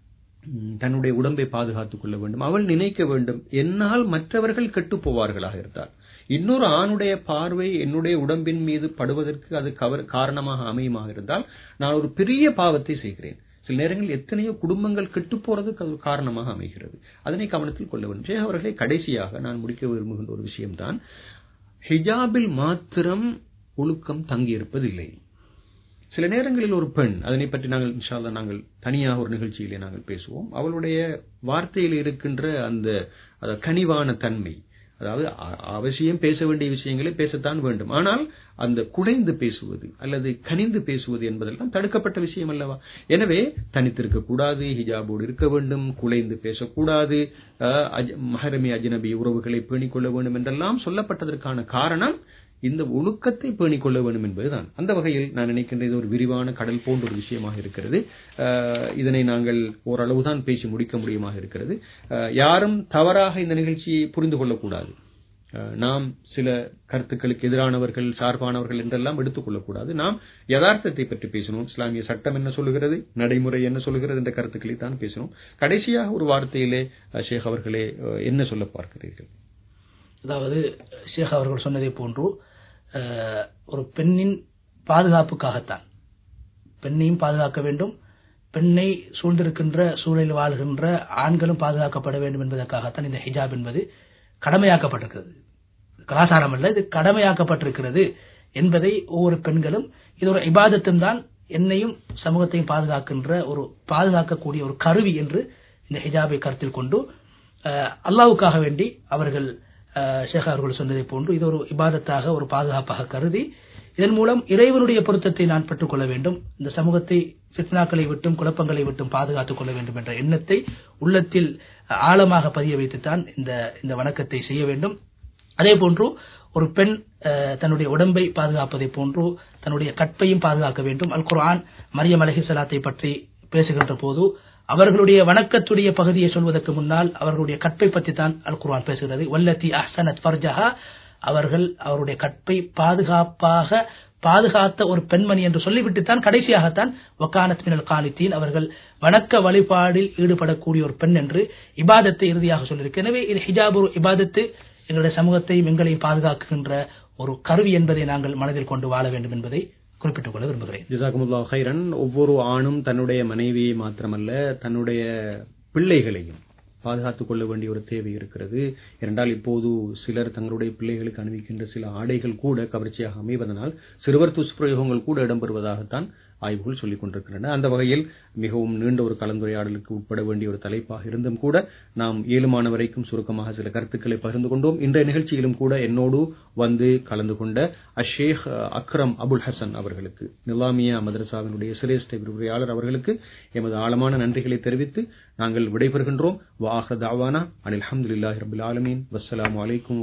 தன்னுடைய உடம்பை பாதுகாத்துக் கொள்ள வேண்டும். அவள் நினைக்க வேண்டும், என்னால் மற்றவர்கள் கெட்டு போவார்களாக இருந்தால், இன்னொரு ஆணுடைய பார்வை என்னுடைய உடம்பின் மீது படுவதற்கு அது காரணமாக அமையுமாக இருந்தால் நான் ஒரு பெரிய பாவத்தை செய்கிறேன். சில நேரங்களில் எத்தனையோ குடும்பங்கள் கெட்டு போறதுக்கு அது காரணமாக அமைகிறது. அதனை கவனத்தில் கொள்ள வேண்டும். ஷேக் அவர்களை, கடைசியாக நான் முடிக்க விரும்புகின்ற ஒரு விஷயம்தான், ஹிஜாபில் மாத்திரம் ஒழுக்கம் தங்கியிருப்பதில்லை. சில நேரங்களில் ஒரு பெண், அதனை பற்றி நாங்கள் இன்ஷா அல்லாஹ் நாங்கள் தனியாக ஒரு நிகழ்ச்சியிலே நாங்கள் பேசுவோம், அவளுடைய வார்த்தையில் இருக்கின்ற அந்த கனிவான தன்மை, அதாவது அவசியம் பேச வேண்டிய விஷயங்களை பேசத்தான் வேண்டும், ஆனால் அந்த குடைந்து பேசுவது அல்லது கனிந்து பேசுவது என்பதெல்லாம் தடுக்கப்பட்ட விஷயம் அல்லவா. எனவே தனித்திருக்க கூடாது, ஹிஜாபோடு இருக்க வேண்டும், குலைந்து பேசக்கூடாது, மஹரமி அஜ்னபி உறவுகளை பேணிக் கொள்ள வேண்டும் என்றெல்லாம் சொல்லப்பட்டதற்கான காரணம் இந்த ஒழுக்கத்தை பேணிக் கொள்ள வேண்டும் என்பதுதான். அந்த வகையில் நான் நினைக்கின்ற இது ஒரு விரிவான கடல் போன்ற ஒரு விஷயமாக இருக்கிறது. இதனை நாங்கள் ஓரளவுதான் பேசி முடிக்க முடியுமாக இருக்கிறது. யாரும் தவறாக இந்த நிகழ்ச்சியை புரிந்து கொள்ளக்கூடாது. நாம் சில கருத்துக்களுக்கு எதிரானவர்கள், சார்பானவர்கள் என்றெல்லாம் எடுத்துக் கொள்ளக்கூடாது. நாம் யதார்த்தத்தை பற்றி பேசணும். இஸ்லாமிய சட்டம் என்ன சொல்லுகிறது, நடைமுறை என்ன சொல்லுகிறது என்ற கருத்துக்களை தான் பேசணும். கடைசியாக ஒரு வார்த்தையிலே ஷேக் அவர்களே என்ன சொல்ல பார்க்கிறீர்கள்? அதாவது ஷேக் அவர்கள் சொன்னதை போன்று ஒரு பெண்ணின் பாதுகாப்புக்காகத்தான், பெண்ணையும் பாதுகாக்க வேண்டும், பெண்ணை சூழ்ந்திருக்கின்ற சூழலில் வாழ்கின்ற ஆண்களும் பாதுகாக்கப்பட வேண்டும் என்பதற்காகத்தான் இந்த ஹிஜாப் என்பது கடமையாக்கப்பட்டிருக்கிறது. கலாச்சாரம் அல்ல, இது கடமையாக்கப்பட்டிருக்கிறது என்பதை ஒவ்வொரு பெண்களும், இது ஒரு இபாதத்தும் தான், என்னையும் சமூகத்தையும் பாதுகாக்கின்ற ஒரு பாதுகாக்கக்கூடிய ஒரு கருவி என்று இந்த ஹிஜாபை கருத்தில் கொண்டு அல்லாஹ்வுக்காக வேண்டி அவர்கள் ஷேக் அவர்கள் சொன்னதை போன்று இது ஒரு இபாதத்தாக, ஒரு பாதுகாப்பாக கருதி இதன் மூலம் இறைவனுடைய பொருத்தத்தை நான் பெற்றுக்கொள்ள வேண்டும், இந்த சமூகத்தை ஃபித்னாக்களை விட்டும் குழப்பங்களை விட்டும் பாதுகாத்துக் கொள்ள வேண்டும் என்ற எண்ணத்தை உள்ளத்தில் ஆழமாக பதிய வைத்துத்தான் இந்த இந்த வணக்கத்தை செய்ய வேண்டும். அதே போன்று ஒரு பெண் தன்னுடைய உடம்பை பாதுகாப்பதை போன்று தன்னுடைய கற்பையும் பாதுகாக்க வேண்டும். அல் குர்ஆன் மரியம் அலைஹிஸ்ஸலாத்தை பற்றி பேசுகின்ற போது அவர்களுடைய வணக்கத்துடைய பகுதியை சொல்வதற்கு முன்னால் அவர்களுடைய கற்பை பற்றி தான் அல் குர்ஆன் பேசுகிறது. வல்லதி அஹ்ஸனத் ஃபர்ஜஹா, அவர்கள் அவருடைய கற்பை பாதுகாப்பாக பாதுகாத்த ஒரு பெண்மணி என்று சொல்லிவிட்டுத்தான் கடைசியாகத்தான் வகானத் மினல் கானிதீன், அவர்கள் வணக்க வழிபாடில் ஈடுபடக்கூடிய ஒரு பெண் என்று இபாதத்தை இறுதியாக சொல்லியிருக்கு. எனவே இது ஹிஜாப் ஒரு இபாதத்து, எங்களுடைய சமூகத்தையும் எங்களையும் பாதுகாக்கின்ற ஒரு கருவி என்பதை நாங்கள் மனதில் கொண்டு வாழ வேண்டும் என்பதை குறிப்பிட்டுக் கொள்ள விரும்புகிறேன். ஜஸாக்குமுல்லாஹ் கைரன். ஒவ்வொரு ஆணும் தன்னுடைய மனைவியை மாத்திரமல்ல தன்னுடைய பிள்ளைகளையும் பாதுகாத்துக் கொள்ள வேண்டிய ஒரு தேவை இருக்கிறது. இரண்டால் இப்போது சிலர் தங்களுடைய பிள்ளைகளுக்கு அணிவிக்கின்ற சில ஆடைகள் கூட கவர்ச்சியாக அமைவதனால் சிறுவர் துஷ்பிரயோகங்கள் கூட இடம்பெறுவதாகத்தான் ஆய்வுகள் சொல்லிக் கொண்டிருக்கின்றன. அந்த வகையில் மிகவும் நீண்ட ஒரு கலந்துரையாடலுக்கு உட்பட வேண்டிய ஒரு தலைப்பாக இருந்தும் கூட நாம் ஏழுமான வரைக்கும் சுருக்கமாக சில கருத்துக்களை பகிர்ந்து கொண்டோம். இன்றைய நிகழ்ச்சியிலும் கூட என்னோடு வந்து கலந்து கொண்ட அஷேக் அக்ரம் அபுல் ஹசன் அவர்களுக்கு, நிலாமியா மதரசாவினுடைய சிரேஷ்ட விரிவுரையாளர் அவர்களுக்கு எமது ஆழமான நன்றிகளை தெரிவித்து நாங்கள் விடைபெறுகின்றோம். வாஹ தாவானா அனில் ஹம்துலில்லாஹி ரப்பில் ஆலமீன். வஸ்ஸலாமு அலைக்கும்.